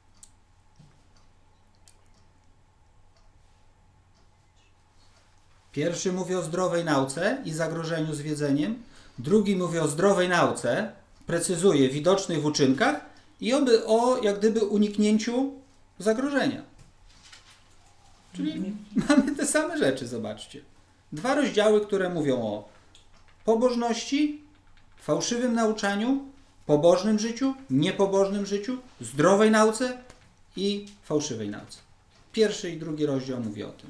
Pierwszy mówi o zdrowej nauce i zagrożeniu zwiedzeniem. Drugi mówi o zdrowej nauce, precyzuje, widocznych w uczynkach i o jak gdyby uniknięciu zagrożenia. Czyli mamy te same rzeczy, zobaczcie. 2 rozdziały, które mówią o pobożności, fałszywym nauczaniu, pobożnym życiu, niepobożnym życiu, zdrowej nauce i fałszywej nauce. 1. i 2 rozdział mówi o tym.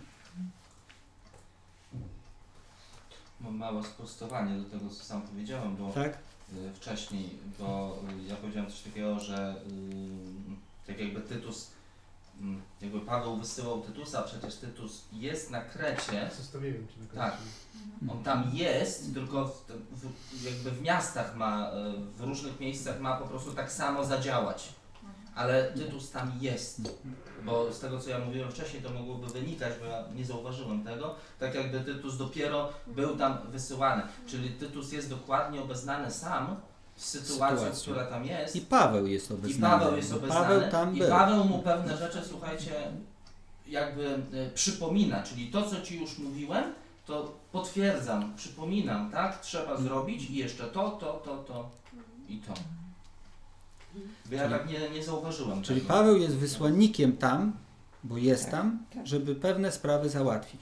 Mam małe sprostowanie do tego, co sam powiedziałem, bo Tak? wcześniej, bo ja powiedziałem coś takiego, że tak jakby Tytus, jakby Paweł wysyłał Tytusa, a przecież Tytus jest na Krecie. Zostawiłem Cię na Krecie. Tak. On tam jest, tylko jakby w miastach ma, w różnych miejscach ma po prostu tak samo zadziałać. Ale Tytus tam jest, bo z tego co ja mówiłem wcześniej to mogłoby wynikać, bo ja nie zauważyłem tego, tak jakby Tytus dopiero był tam wysyłany. Czyli Tytus jest dokładnie obeznany sam z sytuacją, która tam jest. I Paweł jest obeznany. I Paweł jest obeznany. Paweł tam był. I Paweł mu pewne rzeczy, słuchajcie, jakby przypomina, czyli to co Ci już mówiłem, to potwierdzam, przypominam, tak? Trzeba zrobić i jeszcze to i to. Bo ja tak nie zauważyłem. Czyli tego. Paweł jest wysłannikiem tam, bo jest tam, tak. żeby pewne sprawy załatwić.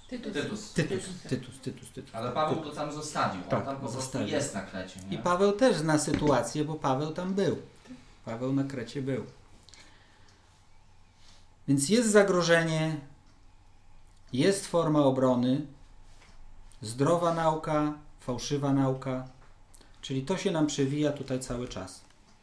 Tytus. Ale Paweł to tam zostawił, Tak, on tam po prostu zostawił. jest na Krecie. Nie? I Paweł też zna sytuację, bo Paweł tam był. Paweł na Krecie był. Więc jest zagrożenie, jest forma obrony, zdrowa nauka, fałszywa nauka, czyli to się nam przewija tutaj cały czas.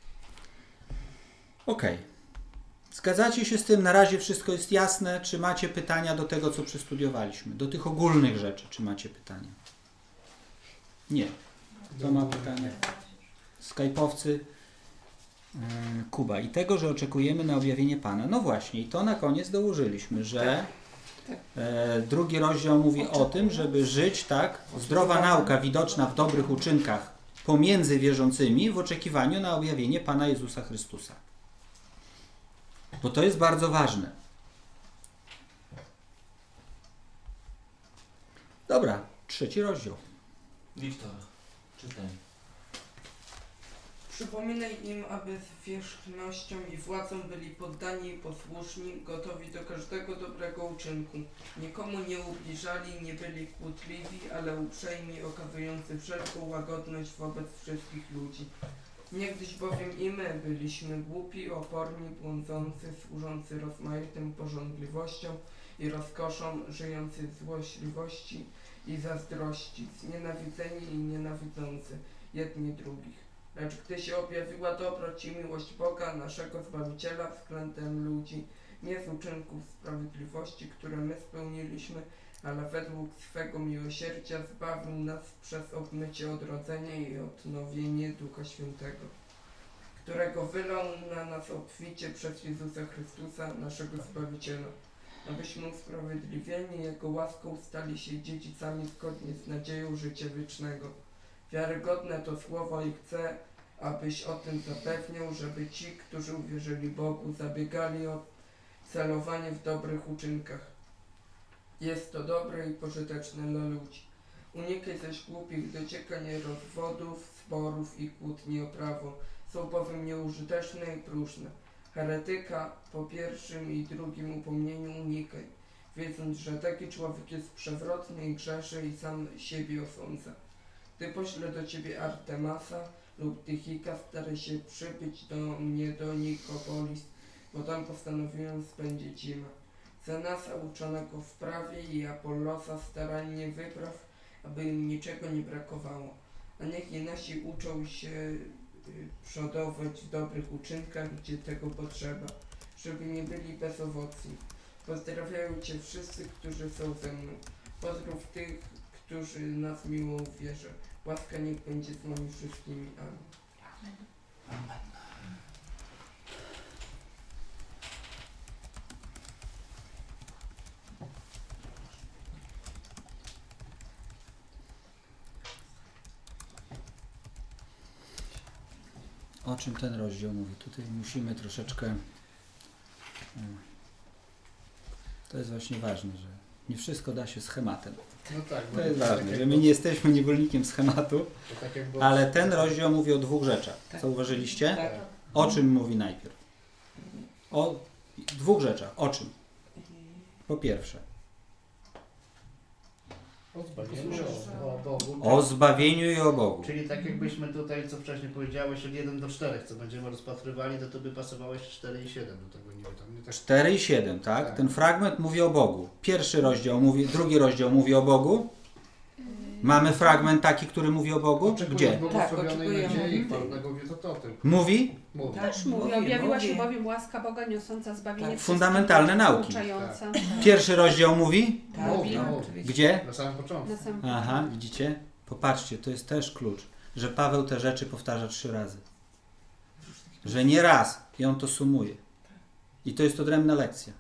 Okej. Zgadzacie się z tym? Na razie wszystko jest jasne? Czy macie pytania do tego, co przestudiowaliśmy? Do tych ogólnych rzeczy, czy macie pytania? Nie. Kto ma pytania? Skype'owcy. Kuba. I tego, że oczekujemy na objawienie Pana. No właśnie, i to na koniec dołożyliśmy, że drugi rozdział mówi o tym, żeby żyć tak, zdrowa nauka widoczna w dobrych uczynkach pomiędzy wierzącymi w oczekiwaniu na objawienie Pana Jezusa Chrystusa. Bo to jest bardzo ważne. Dobra, 3 rozdział. Wiktor, czytaj. Przypominaj im, aby z wierzchnością i władzą byli poddani i posłuszni, gotowi do każdego dobrego uczynku. Nikomu nie ubliżali, nie byli kłótliwi, ale uprzejmi, okazujący wszelką łagodność wobec wszystkich ludzi. Niegdyś bowiem i my byliśmy głupi, oporni, błądzący, służący rozmaitym pożądliwościom i rozkoszom, żyjący w złośliwości i zazdrości, znienawidzeni i nienawidzący jedni drugich. Lecz gdy się objawiła dobroć i miłość Boga, naszego Zbawiciela względem ludzi, nie z uczynków sprawiedliwości, które my spełniliśmy, ale według swego miłosierdzia zbawił nas przez obmycie odrodzenia i odnowienie Ducha Świętego, którego wylał na nas obficie przez Jezusa Chrystusa, naszego Zbawiciela, abyśmy usprawiedliwieni Jego łaską stali się dziedzicami zgodnie z nadzieją życia wiecznego. Wiarygodne to słowo i chcę, abyś o tym zapewniał, żeby ci, którzy uwierzyli Bogu, zabiegali o celowanie w dobrych uczynkach. Jest to dobre i pożyteczne dla ludzi. Unikaj zaś głupich dociekań, rozwodów, sporów i kłótni o prawo. Są bowiem nieużyteczne i próżne. Heretyka po pierwszym i drugim upomnieniu unikaj, wiedząc, że taki człowiek jest przewrotny i grzeszy i sam siebie osądza. Gdy poślę do ciebie Artemasa lub Tychika, staraj się przybyć do mnie do Nikopolis, bo tam postanowiłem spędzić zimę. Zenasa uczonego w prawie i Apollosa starannie wypraw, aby im niczego nie brakowało. a niech i nasi uczą się przodować w dobrych uczynkach, gdzie tego potrzeba, żeby nie byli bezowocni. Pozdrawiają Cię wszyscy, którzy są ze mną. Pozdrów tych, którzy nas miłują w wierze. Łaska niech będzie z nami wszystkimi. Amen. Amen. O czym ten rozdział mówi? Tutaj musimy troszeczkę... To jest właśnie ważne, że nie wszystko da się schematem. No tak, bo To jest tak ważne, jak że my nie jesteśmy niewolnikiem schematu, to tak jak było- ale ten rozdział mówi o dwóch rzeczach. Zauważyliście? Tak. O czym mówi najpierw? O dwóch rzeczach. O czym? Po pierwsze, O zbawieniu, o Bogu. o zbawieniu i o Bogu. Czyli tak jakbyśmy tutaj, co wcześniej powiedziałeś, od 1 do 4, co będziemy rozpatrywali, to by pasowało jeszcze 4 i 7 do tego, nie tam nie tak. 4 i 7, tak? Tak. Ten fragment mówi o Bogu. Pierwszy rozdział mówi, drugi rozdział mówi o Bogu. Mamy fragment taki, który mówi o Bogu? Gdzie? Błogosławionej oczekujemy. nadziei, chwalnego wieczoty o tym. Mówi? Mówi. Też mówi, objawiła się bowiem łaska Boga niosąca zbawienie Tak. wszystkim, Fundamentalne nauki. pouczająca. Pierwszy rozdział mówi? Tak, Mówi, no, mówi. oczywiście. Gdzie? Na samym początku. Na samym Aha, widzicie? Popatrzcie, to jest też klucz, że Paweł te rzeczy powtarza 3 razy. Że nie raz i on to sumuje. I to jest odrębna lekcja.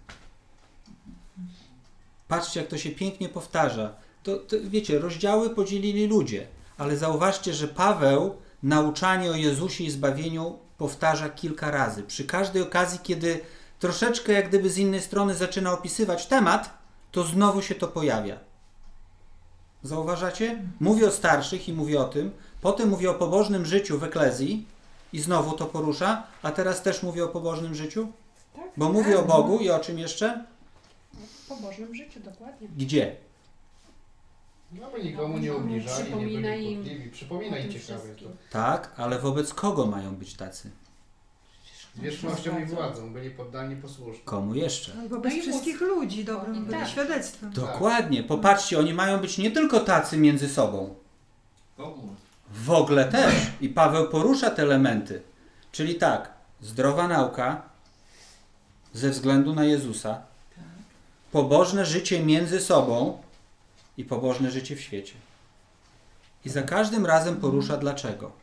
Patrzcie, jak to się pięknie powtarza. To wiecie, rozdziały podzielili ludzie, ale zauważcie, że Paweł nauczanie o Jezusie i zbawieniu powtarza kilka razy. Przy każdej okazji, kiedy troszeczkę jak gdyby z innej strony zaczyna opisywać temat, to znowu się to pojawia. Zauważacie? Mówi o starszych i mówi o tym, potem mówi o pobożnym życiu w eklezji i znowu to porusza, a teraz też mówi o pobożnym życiu? Tak, Bo mówi o Bogu i o czym jeszcze? w pobożnym życiu, dokładnie. Gdzie? No by nikomu nie ubliżali, nie Przypomina byli im kłótliwi. Przypomina o im tym ciekawe to. wszystkim. Tak, ale wobec kogo mają być tacy? Zwierzchnością i władzą byli poddani posłuszni. Komu jeszcze? No i wobec No i wszystkich ludzi dobrym I byli tak. świadectwem. Dokładnie. Popatrzcie, oni mają być nie tylko tacy między sobą. Bogu. W ogóle też. I Paweł porusza te elementy. Czyli tak, zdrowa nauka ze względu na Jezusa, pobożne życie między sobą i pobożne życie w świecie. I za każdym razem porusza dlaczego.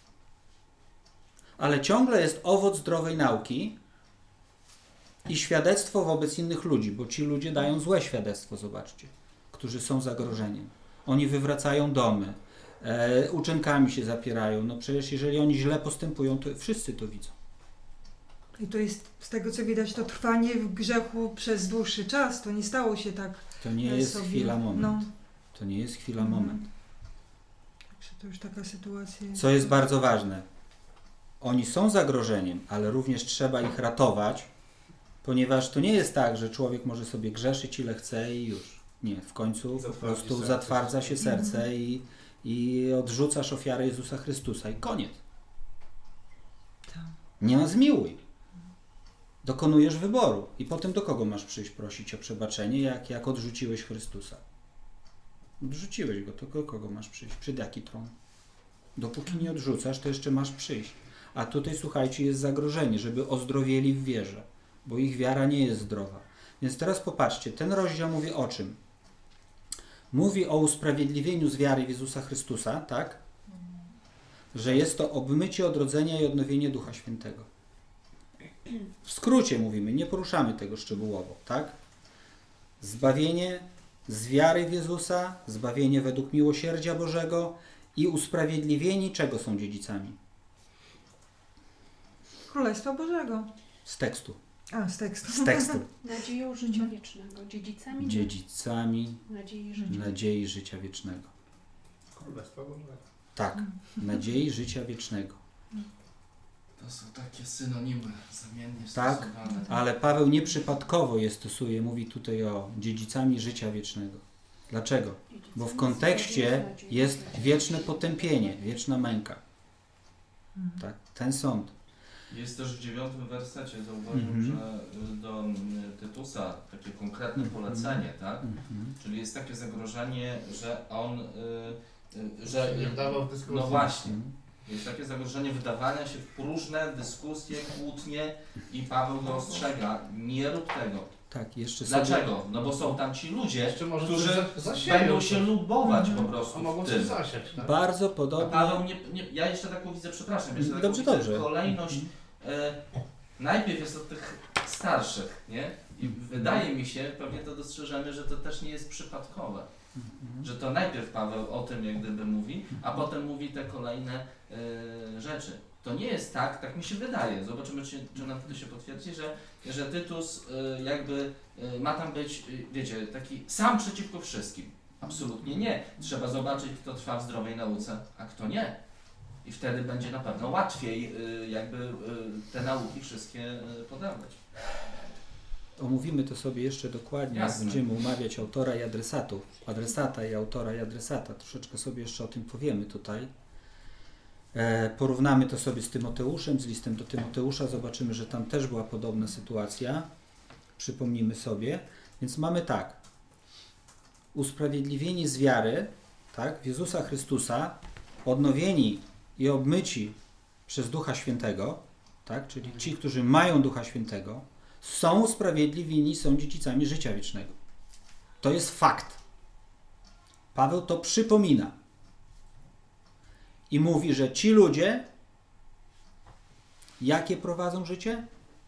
Ale ciągle jest owoc zdrowej nauki i świadectwo wobec innych ludzi, bo ci ludzie dają złe świadectwo, zobaczcie, którzy są zagrożeniem. Oni wywracają domy, uczynkami się zapierają. No przecież jeżeli oni źle postępują, to wszyscy to widzą. I to jest, z tego co widać, to trwanie w grzechu przez dłuższy czas. To nie stało się tak To nie jest sobie. chwila, moment. No, To nie jest chwila, moment. także to już taka sytuacja jest. Co jest bardzo ważne. Oni są zagrożeniem, ale również trzeba ich ratować, ponieważ to nie jest tak, że człowiek może sobie grzeszyć ile chce i już. Nie, w końcu po prostu zatwardza się serce i odrzucasz ofiarę Jezusa Chrystusa i koniec. Tak. Nie ma zmiłuj. Dokonujesz wyboru i potem do kogo masz przyjść prosić o przebaczenie, jak odrzuciłeś Chrystusa? Odrzuciłeś go, to do kogo masz przyjść? Przed jaki tron? Dopóki nie odrzucasz, to jeszcze masz przyjść. A tutaj, słuchajcie, jest zagrożenie, żeby ozdrowieli w wierze, bo ich wiara nie jest zdrowa. Więc teraz popatrzcie, ten rozdział mówi o czym? Mówi o usprawiedliwieniu z wiary w Jezusa Chrystusa, tak? Że jest to obmycie odrodzenia i odnowienie Ducha Świętego. W skrócie mówimy, nie poruszamy tego szczegółowo, tak? Zbawienie z wiary w Jezusa, zbawienie według miłosierdzia Bożego i usprawiedliwieni czego są dziedzicami? Królestwa Bożego. Z tekstu. A, z tekstu. Z tekstu. Nadzieją życia wiecznego. Dziedzicami Dziedzicami nadziei życia. nadziei życia wiecznego. Królestwa Bożego. Tak, nadziei życia wiecznego. To są takie synonimy zamiennie Tak, stosowane. ale Paweł nieprzypadkowo je stosuje, mówi tutaj o dziedzicami życia wiecznego. Dlaczego? Bo w kontekście jest wieczne potępienie, wieczna męka. Tak, ten sąd. Jest też w 9 wersecie, zauważył, że do Tytusa takie konkretne polecenie, tak? Czyli jest takie zagrożenie, że on że Nie wdawał w dyskusję. no właśnie, jest takie zagrożenie wydawania się w próżne dyskusje, kłótnie i Paweł go ostrzega, nie rób tego. Tak, jeszcze Dlaczego? No bo są tam ci ludzie, Jeszcze może którzy coś zasieją będą coś. się lubować po A prostu mogą w coś tym. zasiać, tak? Bardzo A podobnie. Paweł ja jeszcze taką widzę, przepraszam, jeszcze taką Dobrze, widzę dobrze. kolejność. Najpierw jest od tych starszych, nie? I wydaje mi się, pewnie to dostrzeżemy, że to też nie jest przypadkowe. Że to najpierw Paweł o tym jak gdyby mówi, a potem mówi te kolejne rzeczy. To nie jest tak mi się wydaje. Zobaczymy, czy nam to się potwierdzi, że Tytus jakby ma tam być, wiecie, taki sam przeciwko wszystkim. Absolutnie nie. Trzeba zobaczyć, kto trwa w zdrowej nauce, a kto nie. I wtedy będzie na pewno łatwiej jakby te nauki wszystkie podawać. Omówimy to sobie jeszcze dokładnie, jak Jasne. będziemy umawiać autora i adresata i autora i adresata. Troszeczkę sobie jeszcze o tym powiemy tutaj. Porównamy to sobie z Tymoteuszem, z listem do Tymoteusza. Zobaczymy, że tam też była podobna sytuacja. Przypomnimy sobie. Więc mamy tak. Usprawiedliwieni z wiary, tak, w Jezusa Chrystusa, odnowieni i obmyci przez Ducha Świętego, tak, czyli ci, którzy mają Ducha Świętego, są usprawiedliwieni, są dziedzicami życia wiecznego. To jest fakt. Paweł to przypomina. I mówi, że ci ludzie, jakie prowadzą życie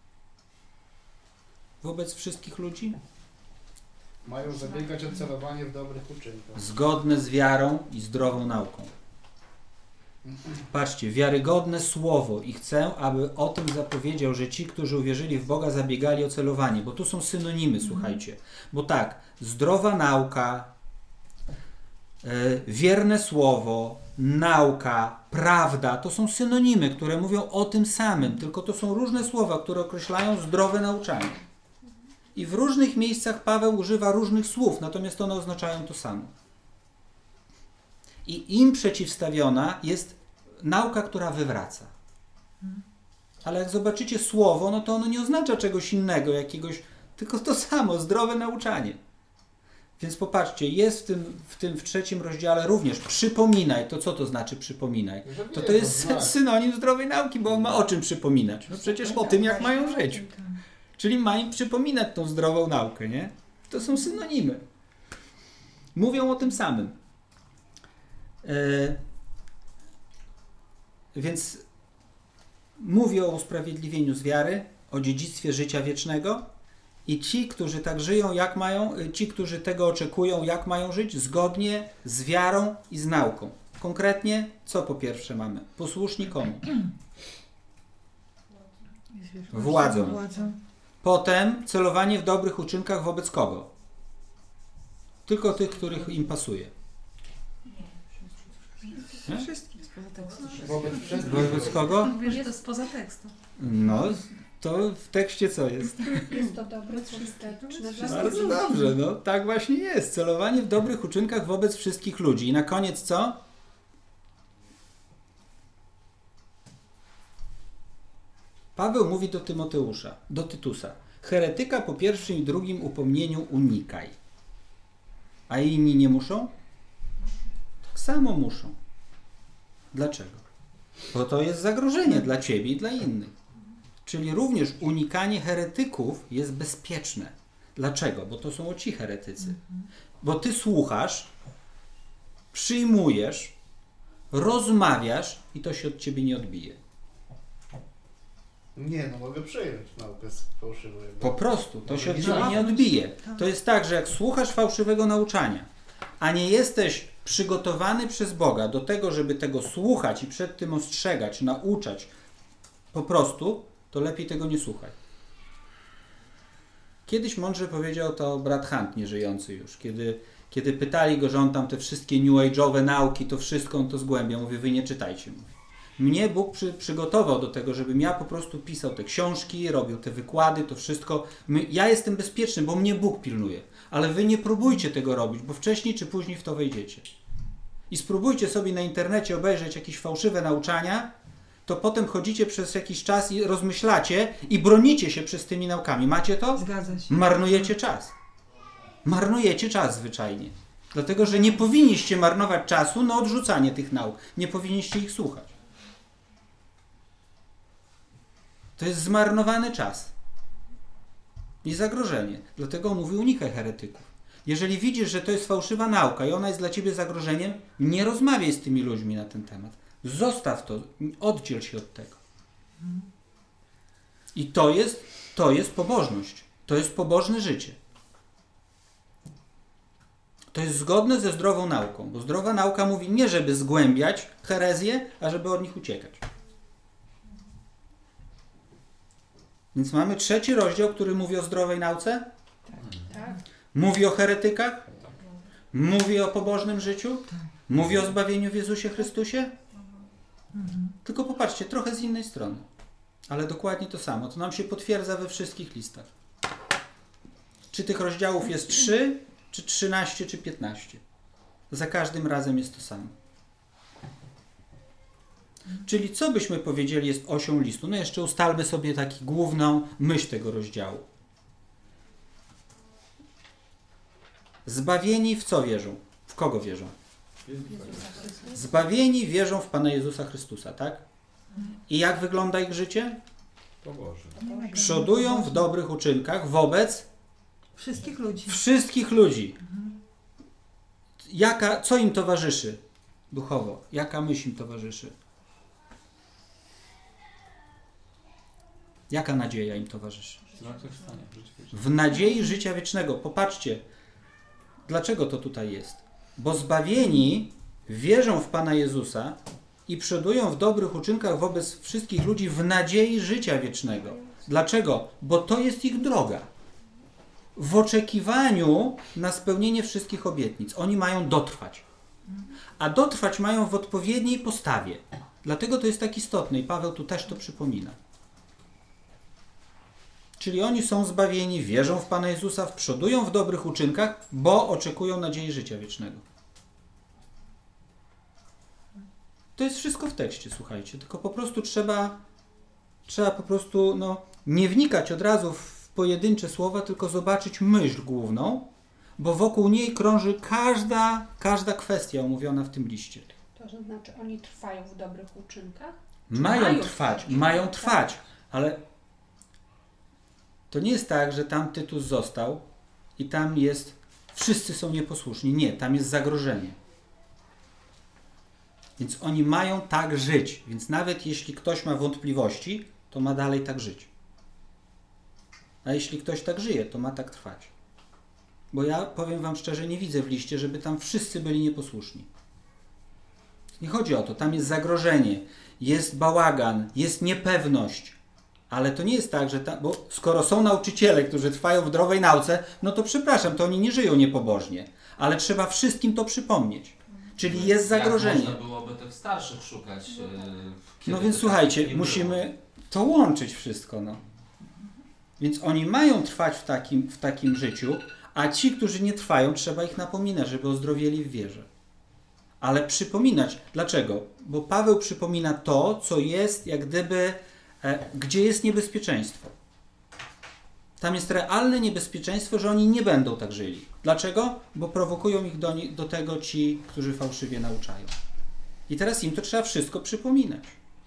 wobec wszystkich ludzi? Mają zabiegać o celowanie w dobrych uczynkach. Zgodne z wiarą i zdrową nauką. Patrzcie, wiarygodne słowo i chcę, aby o tym zapowiedział, że ci, którzy uwierzyli w Boga, zabiegali o celowanie, bo tu są synonimy, słuchajcie. Bo tak, zdrowa nauka, wierne słowo, nauka, prawda, to są synonimy, które mówią o tym samym, tylko to są różne słowa, które określają zdrowe nauczanie. I w różnych miejscach Paweł używa różnych słów, natomiast one oznaczają to samo. I im przeciwstawiona jest nauka, która wywraca. Ale jak zobaczycie słowo, no to ono nie oznacza czegoś innego, jakiegoś, tylko to samo, zdrowe nauczanie. Więc popatrzcie, jest w 3 rozdziale również przypominaj. To co to znaczy przypominaj? To jest synonim zdrowej nauki, bo on ma o czym przypominać? No przecież o tym, jak mają żyć. Czyli ma im przypominać tą zdrową naukę, nie? To są synonimy. Mówią o tym samym. Więc mówi o usprawiedliwieniu z wiary, o dziedzictwie życia wiecznego i ci, którzy tak żyją, jak mają, ci, którzy tego oczekują, jak mają żyć, zgodnie z wiarą i z nauką. Konkretnie, co po pierwsze mamy? Posłuszni komu? Władzą. Potem celowanie w dobrych uczynkach wobec kogo? Tylko tych, których im pasuje. Wobec kogo? Mówisz, że to jest poza tekstem. No, to w tekście co jest? Jest to dobre, użyteczne dla Bardzo ludzi. dobrze, no tak właśnie jest. Celowanie w dobrych uczynkach wobec wszystkich ludzi. I na koniec co? Paweł mówi do Tymoteusza, do Tytusa. Heretyka po pierwszym i drugim upomnieniu unikaj. A inni nie muszą? Tak samo muszą. Dlaczego? Bo to jest zagrożenie dla ciebie i dla innych. Czyli również unikanie heretyków jest bezpieczne. Dlaczego? Bo to są ci heretycy. Bo ty słuchasz, przyjmujesz, rozmawiasz i to się od ciebie nie odbije. Nie, no mogę przyjąć naukę fałszywą. Po prostu, to się od nie ciebie nie odbije. To jest tak, że jak słuchasz fałszywego nauczania, a nie jesteś przygotowany przez Boga do tego, żeby tego słuchać i przed tym ostrzegać, nauczać, po prostu, to lepiej tego nie słuchaj. Kiedyś mądrze powiedział to brat Hunt, nieżyjący już, kiedy pytali go, że on tam te wszystkie new age'owe nauki, to wszystko on to zgłębia. Mówi, wy nie czytajcie. Mówi. Mnie Bóg przygotował do tego, żebym ja po prostu pisał te książki, robił te wykłady, to wszystko. Ja jestem bezpieczny, bo mnie Bóg pilnuje. Ale wy nie próbujcie tego robić, bo wcześniej czy później w to wejdziecie. I spróbujcie sobie na internecie obejrzeć jakieś fałszywe nauczania, to potem chodzicie przez jakiś czas i rozmyślacie i bronicie się przez tymi naukami. Macie to? Zgadza się. Marnujecie czas. Marnujecie czas zwyczajnie. Dlatego, że nie powinniście marnować czasu na odrzucanie tych nauk. Nie powinniście ich słuchać. To jest zmarnowany czas. I zagrożenie. Dlatego on mówi, unikaj heretyków. Jeżeli widzisz, że to jest fałszywa nauka i ona jest dla ciebie zagrożeniem, nie rozmawiaj z tymi ludźmi na ten temat. Zostaw to, oddziel się od tego. I to jest pobożność. To jest pobożne życie. To jest zgodne ze zdrową nauką, bo zdrowa nauka mówi nie, żeby zgłębiać herezję, a żeby od nich uciekać. Więc mamy 3 rozdział, który mówi o zdrowej nauce. Tak. Mówi o heretykach. Mówi o pobożnym życiu. Mówi o zbawieniu w Jezusie Chrystusie. Tylko popatrzcie, trochę z innej strony. Ale dokładnie to samo. To nam się potwierdza we wszystkich listach. Czy tych rozdziałów jest 3, czy 13, czy 15. Za każdym razem jest to samo. Czyli co byśmy powiedzieli jest osią listu? No jeszcze ustalmy sobie taką główną myśl tego rozdziału. Zbawieni w co wierzą? W kogo wierzą? Zbawieni wierzą w Pana Jezusa Chrystusa, tak? I jak wygląda ich życie? Przodują w dobrych uczynkach wobec Wszystkich ludzi. Co im towarzyszy duchowo? Jaka myśl im towarzyszy? Jaka nadzieja im towarzyszy? W nadziei życia wiecznego. Popatrzcie, dlaczego to tutaj jest. Bo zbawieni wierzą w Pana Jezusa i przodują w dobrych uczynkach wobec wszystkich ludzi w nadziei życia wiecznego. Dlaczego? Bo to jest ich droga. W oczekiwaniu na spełnienie wszystkich obietnic. Oni mają dotrwać. A dotrwać mają w odpowiedniej postawie. Dlatego to jest tak istotne i Paweł tu też to przypomina. Czyli oni są zbawieni, wierzą w Pana Jezusa, przodują w dobrych uczynkach, bo oczekują nadziei życia wiecznego. To jest wszystko w tekście, słuchajcie. Tylko po prostu trzeba po prostu nie wnikać od razu w pojedyncze słowa, tylko zobaczyć myśl główną, bo wokół niej krąży każda kwestia omówiona w tym liście. To znaczy oni trwają w dobrych uczynkach? Mają trwać, ale to nie jest tak, że tam Tytus został i tam wszyscy są nieposłuszni. Nie, tam jest zagrożenie. Więc oni mają tak żyć. Więc nawet jeśli ktoś ma wątpliwości, to ma dalej tak żyć. A jeśli ktoś tak żyje, to ma tak trwać. Bo ja powiem wam szczerze, nie widzę w liście, żeby tam wszyscy byli nieposłuszni. Nie chodzi o to. Tam jest zagrożenie, jest bałagan, jest niepewność. Ale to nie jest tak, że bo skoro są nauczyciele, którzy trwają w zdrowej nauce, no to przepraszam, to oni nie żyją niepobożnie. Ale trzeba wszystkim to przypomnieć. Czyli jest zagrożenie. Jak można byłoby tych starszych szukać? No więc słuchajcie, musimy to łączyć wszystko. Więc oni mają trwać w takim życiu, a ci, którzy nie trwają, trzeba ich napominać, żeby ozdrowieli w wierze. Ale przypominać. Dlaczego? Bo Paweł przypomina to, co jest jak gdyby, gdzie jest niebezpieczeństwo. Tam jest realne niebezpieczeństwo, że oni nie będą tak żyli. Dlaczego? Bo prowokują ich do tego ci, którzy fałszywie nauczają. I teraz im to trzeba wszystko przypominać.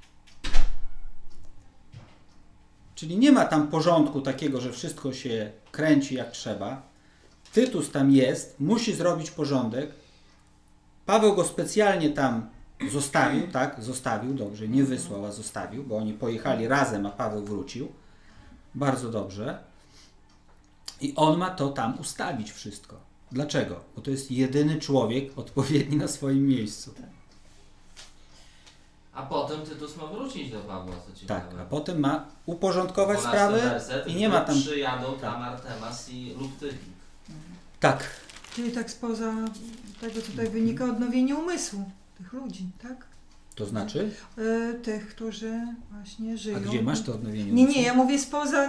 Czyli nie ma tam porządku takiego, że wszystko się kręci jak trzeba. Tytus tam jest, musi zrobić porządek. Paweł go specjalnie tam zostawił, tak? Zostawił, dobrze, nie wysłał, a zostawił, bo oni pojechali razem, a Paweł wrócił. Bardzo dobrze. I on ma to tam ustawić wszystko. Dlaczego? Bo to jest jedyny człowiek odpowiedni na swoim miejscu. A potem Tytus ma wrócić do Pawła, co ciekawe. Tak, a potem ma uporządkować sprawy i nie ma tam... Przyjadą tam Artemas lub Tychik. Tak. Czyli tak spoza tego tutaj wynika odnowienie umysłu tych ludzi, tak? To znaczy? Tych, którzy właśnie żyją. A gdzie masz to odnowienie umysłu? Nie, ja mówię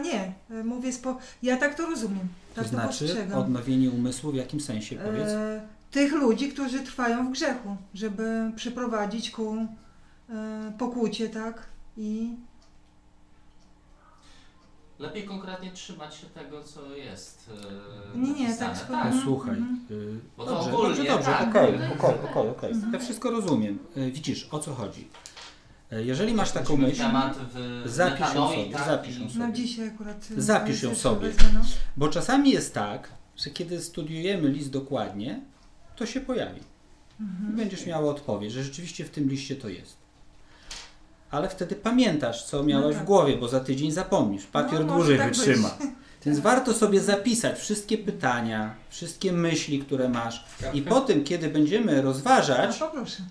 ja tak to rozumiem. Tak to znaczy postrzegam. Odnowienie umysłu w jakim sensie, powiedz? Tych ludzi, którzy trwają w grzechu, żeby przyprowadzić ku pokucie, tak? I Lepiej konkretnie trzymać się tego, co jest Nie, napisane. tak Tak, Słuchaj. bo to Dobrze, ogólnie, dobrze, dobrze, tak. okej. Ja wszystko rozumiem. Widzisz, o co chodzi. Jeżeli masz taką myśl, Temat w zapisz ją metanoi, sobie, tak? zapisz ją Na sobie. dzisiaj akurat... Zapisz ją sobie. wezmę, no. Bo czasami jest tak, że kiedy studiujemy list dokładnie, to się pojawi. I będziesz miała odpowiedź, że rzeczywiście w tym liście to jest. Ale wtedy pamiętasz, co miałaś tak. w głowie, bo za tydzień zapomnisz. Papier No, dłużej może tak wytrzyma. być. Więc warto sobie zapisać wszystkie pytania, wszystkie myśli, które masz. I Kartkę? potem, kiedy będziemy rozważać, No, poproszę.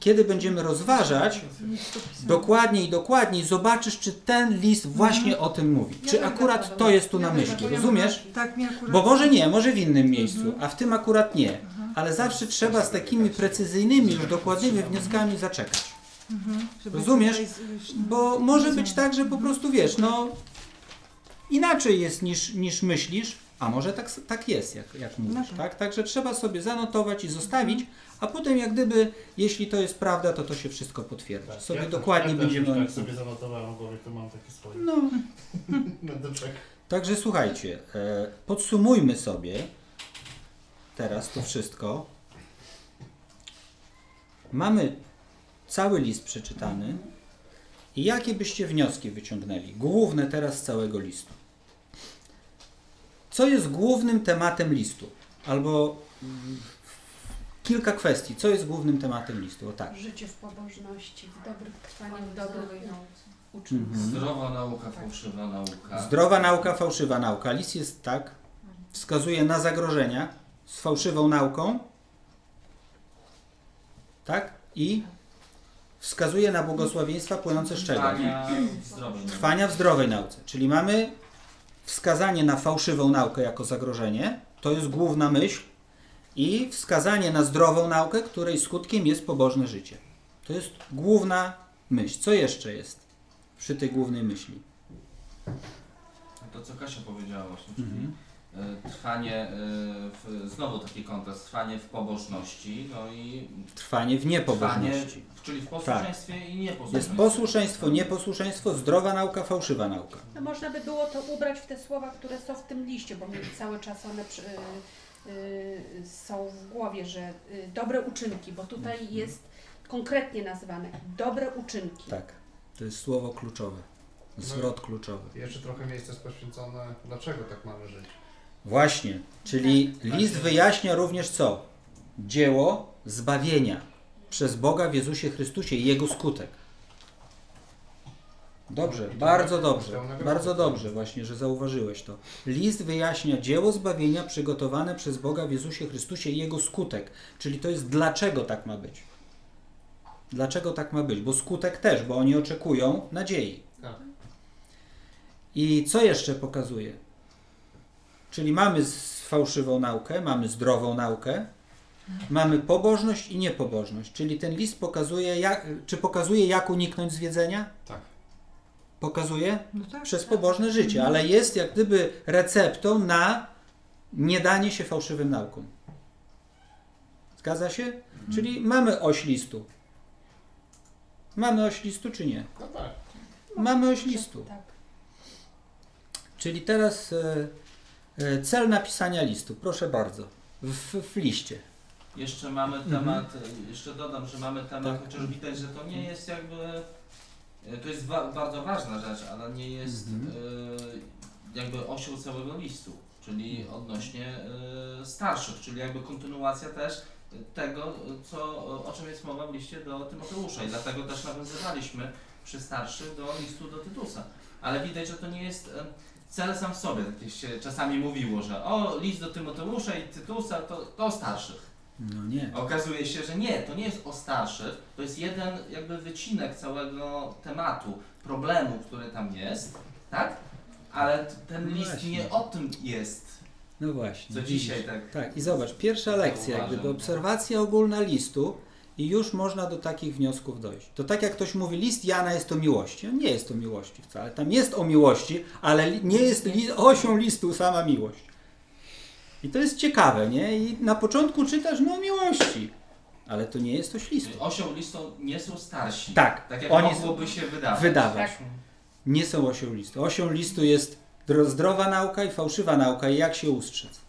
Dokładniej zobaczysz, czy ten list właśnie o tym mówi. Czy akurat to jest tu na myśli. Rozumiesz? Tak mi akurat... Bo może nie, może w innym miejscu, a w tym akurat nie. Ale zawsze trzeba z takimi precyzyjnymi, już dokładnymi wnioskami zaczekać. Żeby Rozumiesz? tutaj Bo może być tak, że po prostu wiesz, no inaczej jest niż myślisz, a może tak jest, jak mówisz, tak? Także trzeba sobie zanotować i zostawić, a potem jak gdyby, jeśli to jest prawda, to się wszystko potwierdzi. Sobie dokładnie będziemy o tak nich sobie zanotowałem w głowie, to mam takie swoje. No. Będę czekał. Także słuchajcie, podsumujmy sobie teraz to wszystko. Mamy cały list przeczytany i jakie byście wnioski wyciągnęli? Główne teraz z całego listu. Co jest głównym tematem listu? Albo kilka kwestii. Co jest głównym tematem listu? O tak. Życie w pobożności, w dobrych trwaniu, w Zdrowej dobrych nauce. uczynkach. Zdrowa nauka, fałszywa nauka. Zdrowa nauka, fałszywa nauka. List jest tak, wskazuje na zagrożenia z fałszywą nauką, tak? I wskazuje na błogosławieństwa płynące z czego? Trwania w zdrowej nauce. Czyli mamy wskazanie na fałszywą naukę jako zagrożenie, to jest główna myśl, i wskazanie na zdrową naukę, której skutkiem jest pobożne życie. To jest główna myśl. Co jeszcze jest przy tej głównej myśli? To, co Kasia powiedziała właśnie, czyli trwanie, znowu taki kontrast, trwanie w pobożności, no i trwanie w niepobożności. Czyli w posłuszeństwie i nieposłuszeństwie. Jest posłuszeństwo, nieposłuszeństwo, zdrowa nauka, fałszywa nauka. No można by było to ubrać w te słowa, które są w tym liście, bo mi cały czas one są w głowie, że dobre uczynki, bo tutaj jest konkretnie nazwane dobre uczynki. Tak, to jest słowo kluczowe, zwrot kluczowy. Jeszcze trochę miejsce jest poświęcone, dlaczego tak mamy żyć. Właśnie, czyli list wyjaśnia również co? Dzieło zbawienia przez Boga w Jezusie Chrystusie i Jego skutek. Dobrze, bardzo dobrze właśnie, że zauważyłeś to. List wyjaśnia dzieło zbawienia przygotowane przez Boga w Jezusie Chrystusie i Jego skutek. Czyli to jest dlaczego tak ma być. Dlaczego tak ma być? Bo skutek też, bo oni oczekują nadziei. Tak. I co jeszcze pokazuje? Czyli mamy fałszywą naukę, mamy zdrową naukę, mamy pobożność i niepobożność. Czyli ten list pokazuje, jak uniknąć zwiedzenia? Tak. Pokazuje? No tak, Przez tak. pobożne życie, ale jest jak gdyby receptą na nie danie się fałszywym naukom. Zgadza się? Czyli mamy oś listu. Mamy oś listu czy nie? No tak. Mamy oś listu. Tak. Czyli teraz cel napisania listu. Proszę bardzo. W liście. Jeszcze mamy temat, jeszcze dodam, że mamy temat, Tak. chociaż widać, że to nie jest jakby, to jest bardzo ważna rzecz, ale nie jest jakby osią całego listu, czyli odnośnie starszych, czyli jakby kontynuacja też tego, o czym jest mowa w liście do Tymoteusza i dlatego też nawiązywaliśmy przy starszych do listu do Tytusa. Ale widać, że to nie jest cel sam w sobie, jak się czasami mówiło, że list do Tymoteusza i Tytusa to o starszych. No nie. Okazuje się, że nie, to nie jest o starszych, to jest jeden jakby wycinek całego tematu, problemu, który tam jest, tak? Ale ten list właśnie. nie o tym jest, No właśnie. co widzisz. dzisiaj tak. Tak, i zobacz, pierwsza lekcja, jak gdyby obserwacja ogólna listu i już można do takich wniosków dojść. To tak jak ktoś mówi, list Jana jest o miłości. On nie jest o miłości wcale. Tam jest o miłości, ale nie jest osią listu sama miłość. I to jest ciekawe, nie? I na początku czytasz, o miłości, ale to nie jest oś listu. Osią listą nie są starsi. Tak, Tak jak oni mogłoby się wydawać. wydawać. Nie są osią listu. Osią listu jest Zdrowa nauka i fałszywa nauka i jak się ustrzec.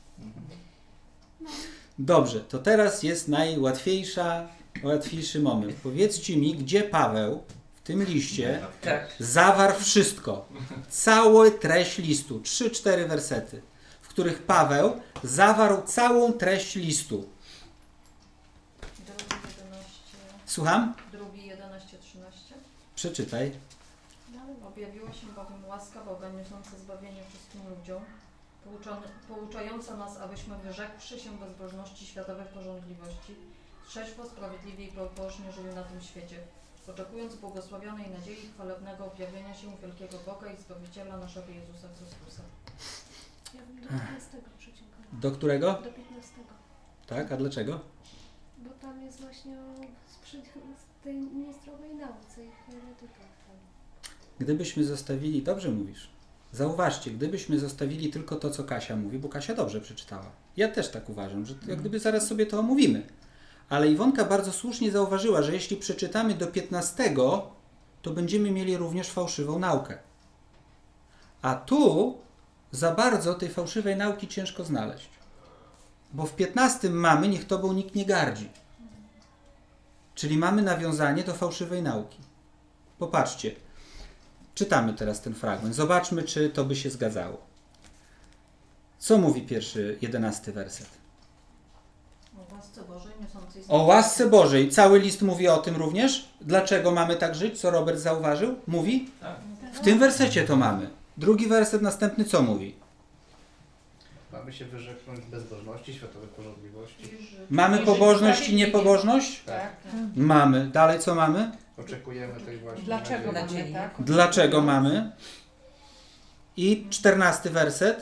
Dobrze, to teraz jest łatwiejszy moment. Powiedzcie mi, gdzie Paweł w tym liście zawarł wszystko. Całą treść listu. 3-4 wersety, w których Paweł zawarł całą treść listu. Drugi 11. Słucham? Drugi 11:13. Przeczytaj. Objawiła się bowiem łaska Boga niosąca zbawienie wszystkim ludziom, pouczająca nas, abyśmy wyrzekłszy się bezbożności światowych porządliwości, trzeźwo, sprawiedliwie i pobożnie żyli na tym świecie, oczekując błogosławionej nadziei chwalebnego objawienia się wielkiego Boga i Zbawiciela naszego Jezusa Chrystusa. Ja bym do 15 przeciągała. Do którego? Do 15. Tak, a dlaczego? Bo tam jest właśnie o tej niezdrowej nauce i heretykach. Gdybyśmy zostawili, dobrze mówisz, zauważcie, gdybyśmy zostawili tylko to, co Kasia mówi, bo Kasia dobrze przeczytała. Ja też tak uważam, że jak gdyby zaraz sobie to omówimy. Ale Iwonka bardzo słusznie zauważyła, że jeśli przeczytamy do 15, to będziemy mieli również fałszywą naukę. A tu za bardzo tej fałszywej nauki ciężko znaleźć. Bo w 15 mamy, niech tobą nikt nie gardzi. Czyli mamy nawiązanie do fałszywej nauki. Popatrzcie. Czytamy teraz ten fragment. Zobaczmy, czy to by się zgadzało. Co mówi pierwszy, 11 werset? O łasce Bożej niosącej O łasce Bożej. Cały list mówi o tym również. Dlaczego mamy tak żyć? Co Robert zauważył? Mówi? W tym wersecie to mamy. Drugi werset następny co mówi? Mamy się wyrzeknąć bezbożności, światowej porządliwości. Mamy pobożność i niepobożność? Tak. Mamy. Dalej co mamy? Oczekujemy tej właśnie Dlaczego nadziei. mamy, tak? Dlaczego mamy? I 14 werset.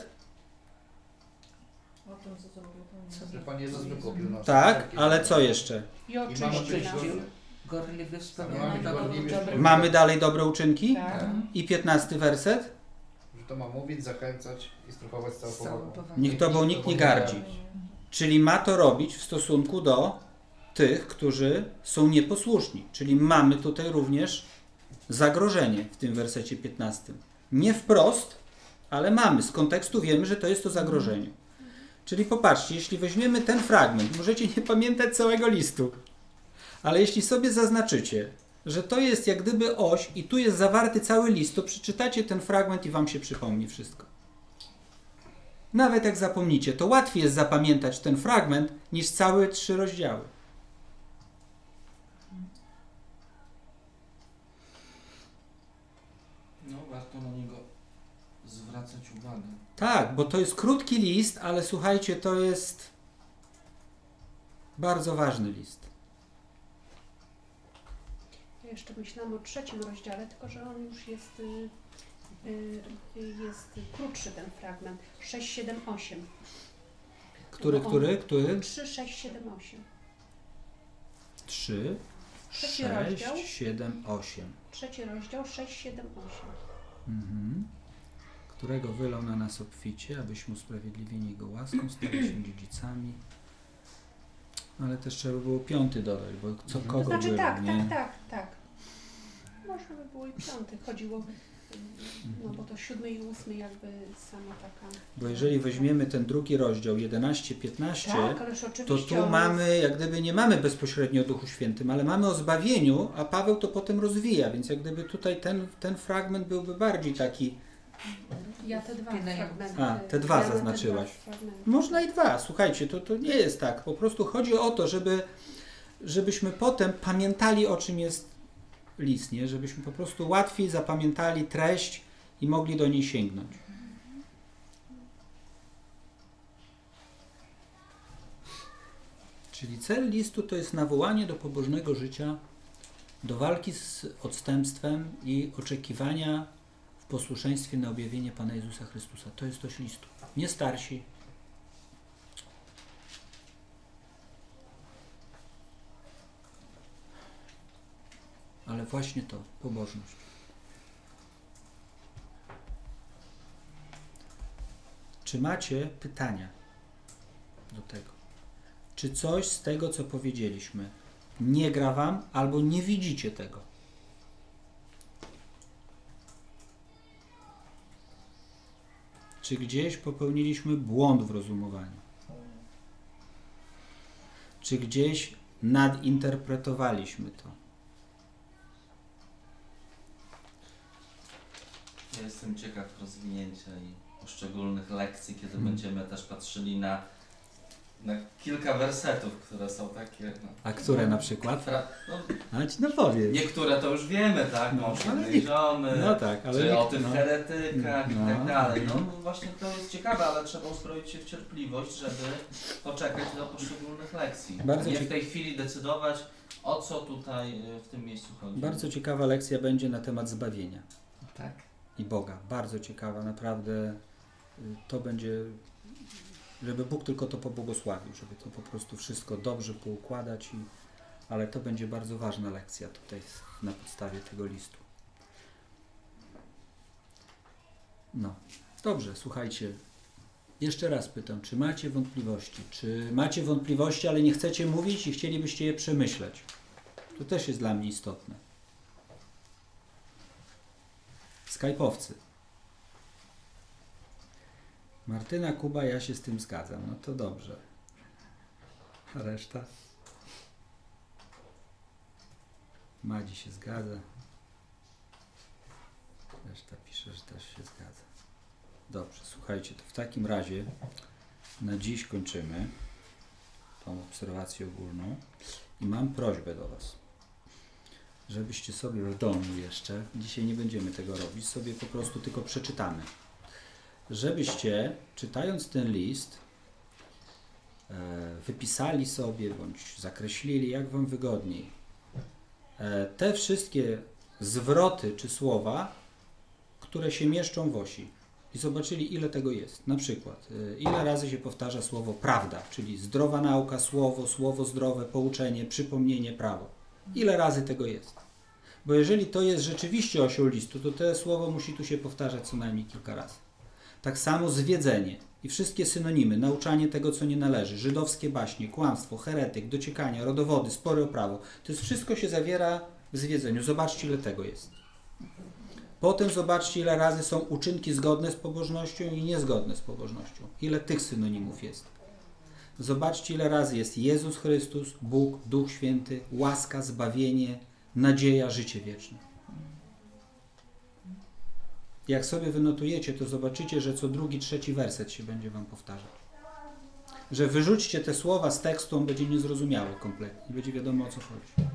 O tym, co zrobił Pan Że Pan Jezus wykupił nas. Tak, ale co jeszcze? I I mamy być oczyści nas. Gorliwy, Mamy wspomniany, być gorliwi, Mamy dalej dobre uczynki? Tak. I 15 werset. że to ma mówić, zachęcać i struchować z całą powagą. Niech tobą nikt nie gardzi. Czyli ma to robić w stosunku do tych, którzy są nieposłuszni. Czyli mamy tutaj również zagrożenie w tym wersecie 15. Nie wprost, ale mamy. Z kontekstu wiemy, że to jest to zagrożenie. Czyli popatrzcie, jeśli weźmiemy ten fragment, możecie nie pamiętać całego listu, ale jeśli sobie zaznaczycie, że to jest jak gdyby oś i tu jest zawarty cały list, to przeczytacie ten fragment i wam się przypomni wszystko. Nawet jak zapomnicie, to łatwiej jest zapamiętać ten fragment niż całe 3 rozdziały. No, warto na niego zwracać uwagę. Tak, bo to jest krótki list, ale słuchajcie, to jest bardzo ważny list. Ja jeszcze myślałam o 3 rozdziale, tylko że on już jest, jest krótszy ten fragment. 6, 7, 8. Który? 3, 6, 7, 8. 3, Trzeci 6, rozdział. 7, 8. 3 rozdział, 6, 7, 8. Którego wylał na nas obficie, abyśmy usprawiedliwieni Jego łaską stali się dziedzicami. Ale też trzeba by było 5 dodać, bo co kogo Znaczy wylał, tak, nie? tak. Można by było i 5. Chodziło, no bo to 7 i 8 jakby sama taka... Bo jeżeli weźmiemy ten drugi rozdział 11-15, Tak, ależ to oczywiście tu on mamy, jak gdyby nie mamy bezpośrednio o Duchu Świętym, ale mamy o zbawieniu, a Paweł to potem rozwija, więc jak gdyby tutaj ten fragment byłby bardziej taki... Ja te 2 fragmenty. A, te 2 ja zaznaczyłaś. te 2 fragmenty. Można i 2, słuchajcie, to nie jest tak. Po prostu chodzi o to, żebyśmy potem pamiętali, o czym jest list, nie? Żebyśmy po prostu łatwiej zapamiętali treść i mogli do niej sięgnąć. Czyli cel listu to jest nawołanie do pobożnego życia, do walki z odstępstwem i oczekiwania w posłuszeństwie na objawienie Pana Jezusa Chrystusa. To jest toś listu. Nie starsi. Ale właśnie to, pobożność. Czy macie pytania do tego? Czy coś z tego, co powiedzieliśmy, nie gra wam albo nie widzicie tego? Czy gdzieś popełniliśmy błąd w rozumowaniu? Czy gdzieś nadinterpretowaliśmy to? Ja jestem ciekaw rozwinięcia i poszczególnych lekcji, kiedy będziemy też patrzyli na kilka wersetów, które są takie... No, a które na przykład? No powiedz. niektóre to już wiemy, tak? Mąż jednej żony, tak, ale czy o tych heretykach i no, tak dalej. No właśnie to jest ciekawe, ale trzeba uzbroić się w cierpliwość, żeby poczekać do poszczególnych lekcji. Bardzo nie w tej chwili decydować, o co tutaj w tym miejscu chodzi. Bardzo ciekawa lekcja będzie na temat zbawienia. Tak. I Boga. Bardzo ciekawa, naprawdę. To będzie, żeby Bóg tylko to pobłogosławił, żeby to po prostu wszystko dobrze poukładać, ale to będzie bardzo ważna lekcja tutaj na podstawie tego listu. No, dobrze, słuchajcie. Jeszcze raz pytam, czy macie wątpliwości? Czy macie wątpliwości, ale nie chcecie mówić i chcielibyście je przemyśleć? To też jest dla mnie istotne. Skype'owcy. Martyna, Kuba, ja się z tym zgadzam. No to dobrze. A reszta? Madzi się zgadza. Reszta pisze, że też się zgadza. Dobrze, słuchajcie, to w takim razie na dziś kończymy tą obserwację ogólną i mam prośbę do Was, żebyście sobie w domu jeszcze, dzisiaj nie będziemy tego robić, sobie po prostu tylko przeczytamy. Żebyście, czytając ten list, wypisali sobie bądź zakreślili, jak Wam wygodniej, te wszystkie zwroty czy słowa, które się mieszczą w osi i zobaczyli, ile tego jest. Na przykład, ile razy się powtarza słowo prawda, czyli zdrowa nauka, słowo zdrowe, pouczenie, przypomnienie, prawo. Ile razy tego jest? Bo jeżeli to jest rzeczywiście osią listu, to to słowo musi tu się powtarzać co najmniej kilka razy. Tak samo zwiedzenie i wszystkie synonimy, nauczanie tego, co nie należy, żydowskie baśnie, kłamstwo, heretyk, dociekania, rodowody, spory o prawo. To jest wszystko się zawiera w zwiedzeniu. Zobaczcie, ile tego jest. Potem zobaczcie, ile razy są uczynki zgodne z pobożnością i niezgodne z pobożnością. Ile tych synonimów jest. Zobaczcie, ile razy jest Jezus Chrystus, Bóg, Duch Święty, łaska, zbawienie, nadzieja, życie wieczne. Jak sobie wynotujecie, to zobaczycie, że co drugi, trzeci werset się będzie Wam powtarzał. Że wyrzućcie te słowa z tekstu, on będzie niezrozumiały kompletnie. Nie będzie wiadomo, o co chodzi.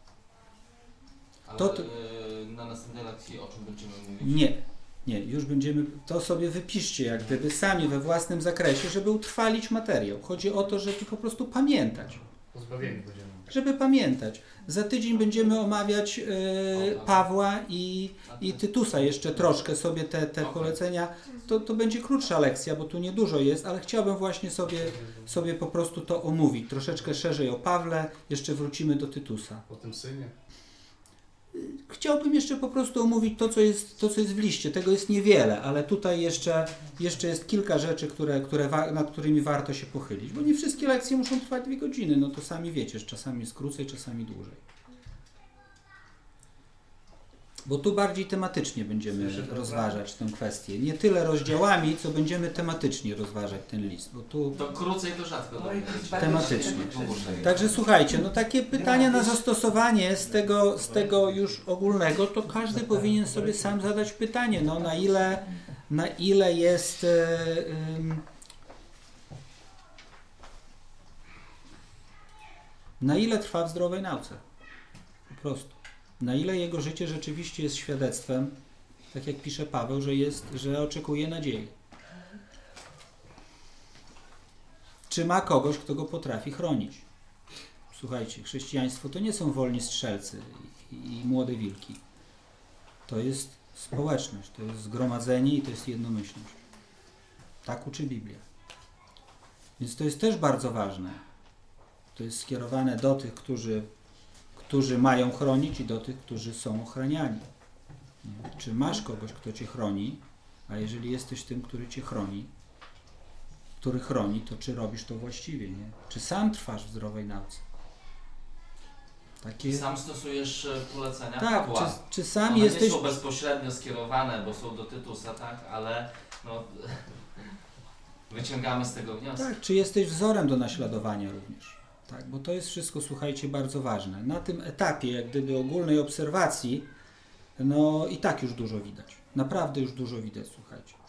Ale na następnej lekcji o czym będziemy mówić? Nie, już będziemy, to sobie wypiszcie jak gdyby sami we własnym zakresie, żeby utrwalić materiał. Chodzi o to, żeby po prostu pamiętać. O zbawieniu będziemy. Żeby pamiętać. Za tydzień będziemy omawiać Pawła i Tytusa jeszcze troszkę sobie te polecenia. To będzie krótsza lekcja, bo tu niedużo jest, ale chciałbym właśnie sobie po prostu to omówić. Troszeczkę szerzej o Pawle, jeszcze wrócimy do Tytusa. O tym synie. Chciałbym jeszcze po prostu omówić to, co jest w liście. Tego jest niewiele, ale tutaj jeszcze jest kilka rzeczy, nad którymi warto się pochylić. Bo nie wszystkie lekcje muszą trwać 2 godziny. No to sami wiecie, że czasami jest krócej, czasami dłużej. Bo tu bardziej tematycznie będziemy rozważać tę kwestię. Nie tyle rozdziałami, co będziemy tematycznie rozważać ten list. Bo tu to krócej to rzadko. Tematycznie. Także słuchajcie, no takie pytania na zastosowanie z tego już ogólnego, to każdy powinien sobie sam zadać pytanie, no na ile jest na ile trwa w zdrowej nauce. Po prostu. Na ile jego życie rzeczywiście jest świadectwem, tak jak pisze Paweł, że oczekuje nadziei. Czy ma kogoś, kto go potrafi chronić? Słuchajcie, chrześcijaństwo to nie są wolni strzelcy i młode wilki. To jest społeczność, to jest zgromadzenie i to jest jednomyślność. Tak uczy Biblia. Więc to jest też bardzo ważne. To jest skierowane do tych, którzy mają chronić i do tych, którzy są ochraniani. Czy masz kogoś, kto Cię chroni, a jeżeli jesteś tym, który Cię chroni, to czy robisz to właściwie, nie? Czy sam trwasz w zdrowej nauce? Takie... Sam stosujesz polecenia Tak, Pawła. czy sam One jesteś... nie są bezpośrednio skierowane, bo są do Tytusa, tak? Ale no, wyciągamy z tego wnioski. Tak, czy jesteś wzorem do naśladowania również. Tak, bo to jest wszystko, słuchajcie, bardzo ważne. Na tym etapie, jak gdyby ogólnej obserwacji, no i tak już dużo widać. Naprawdę już dużo widać, słuchajcie.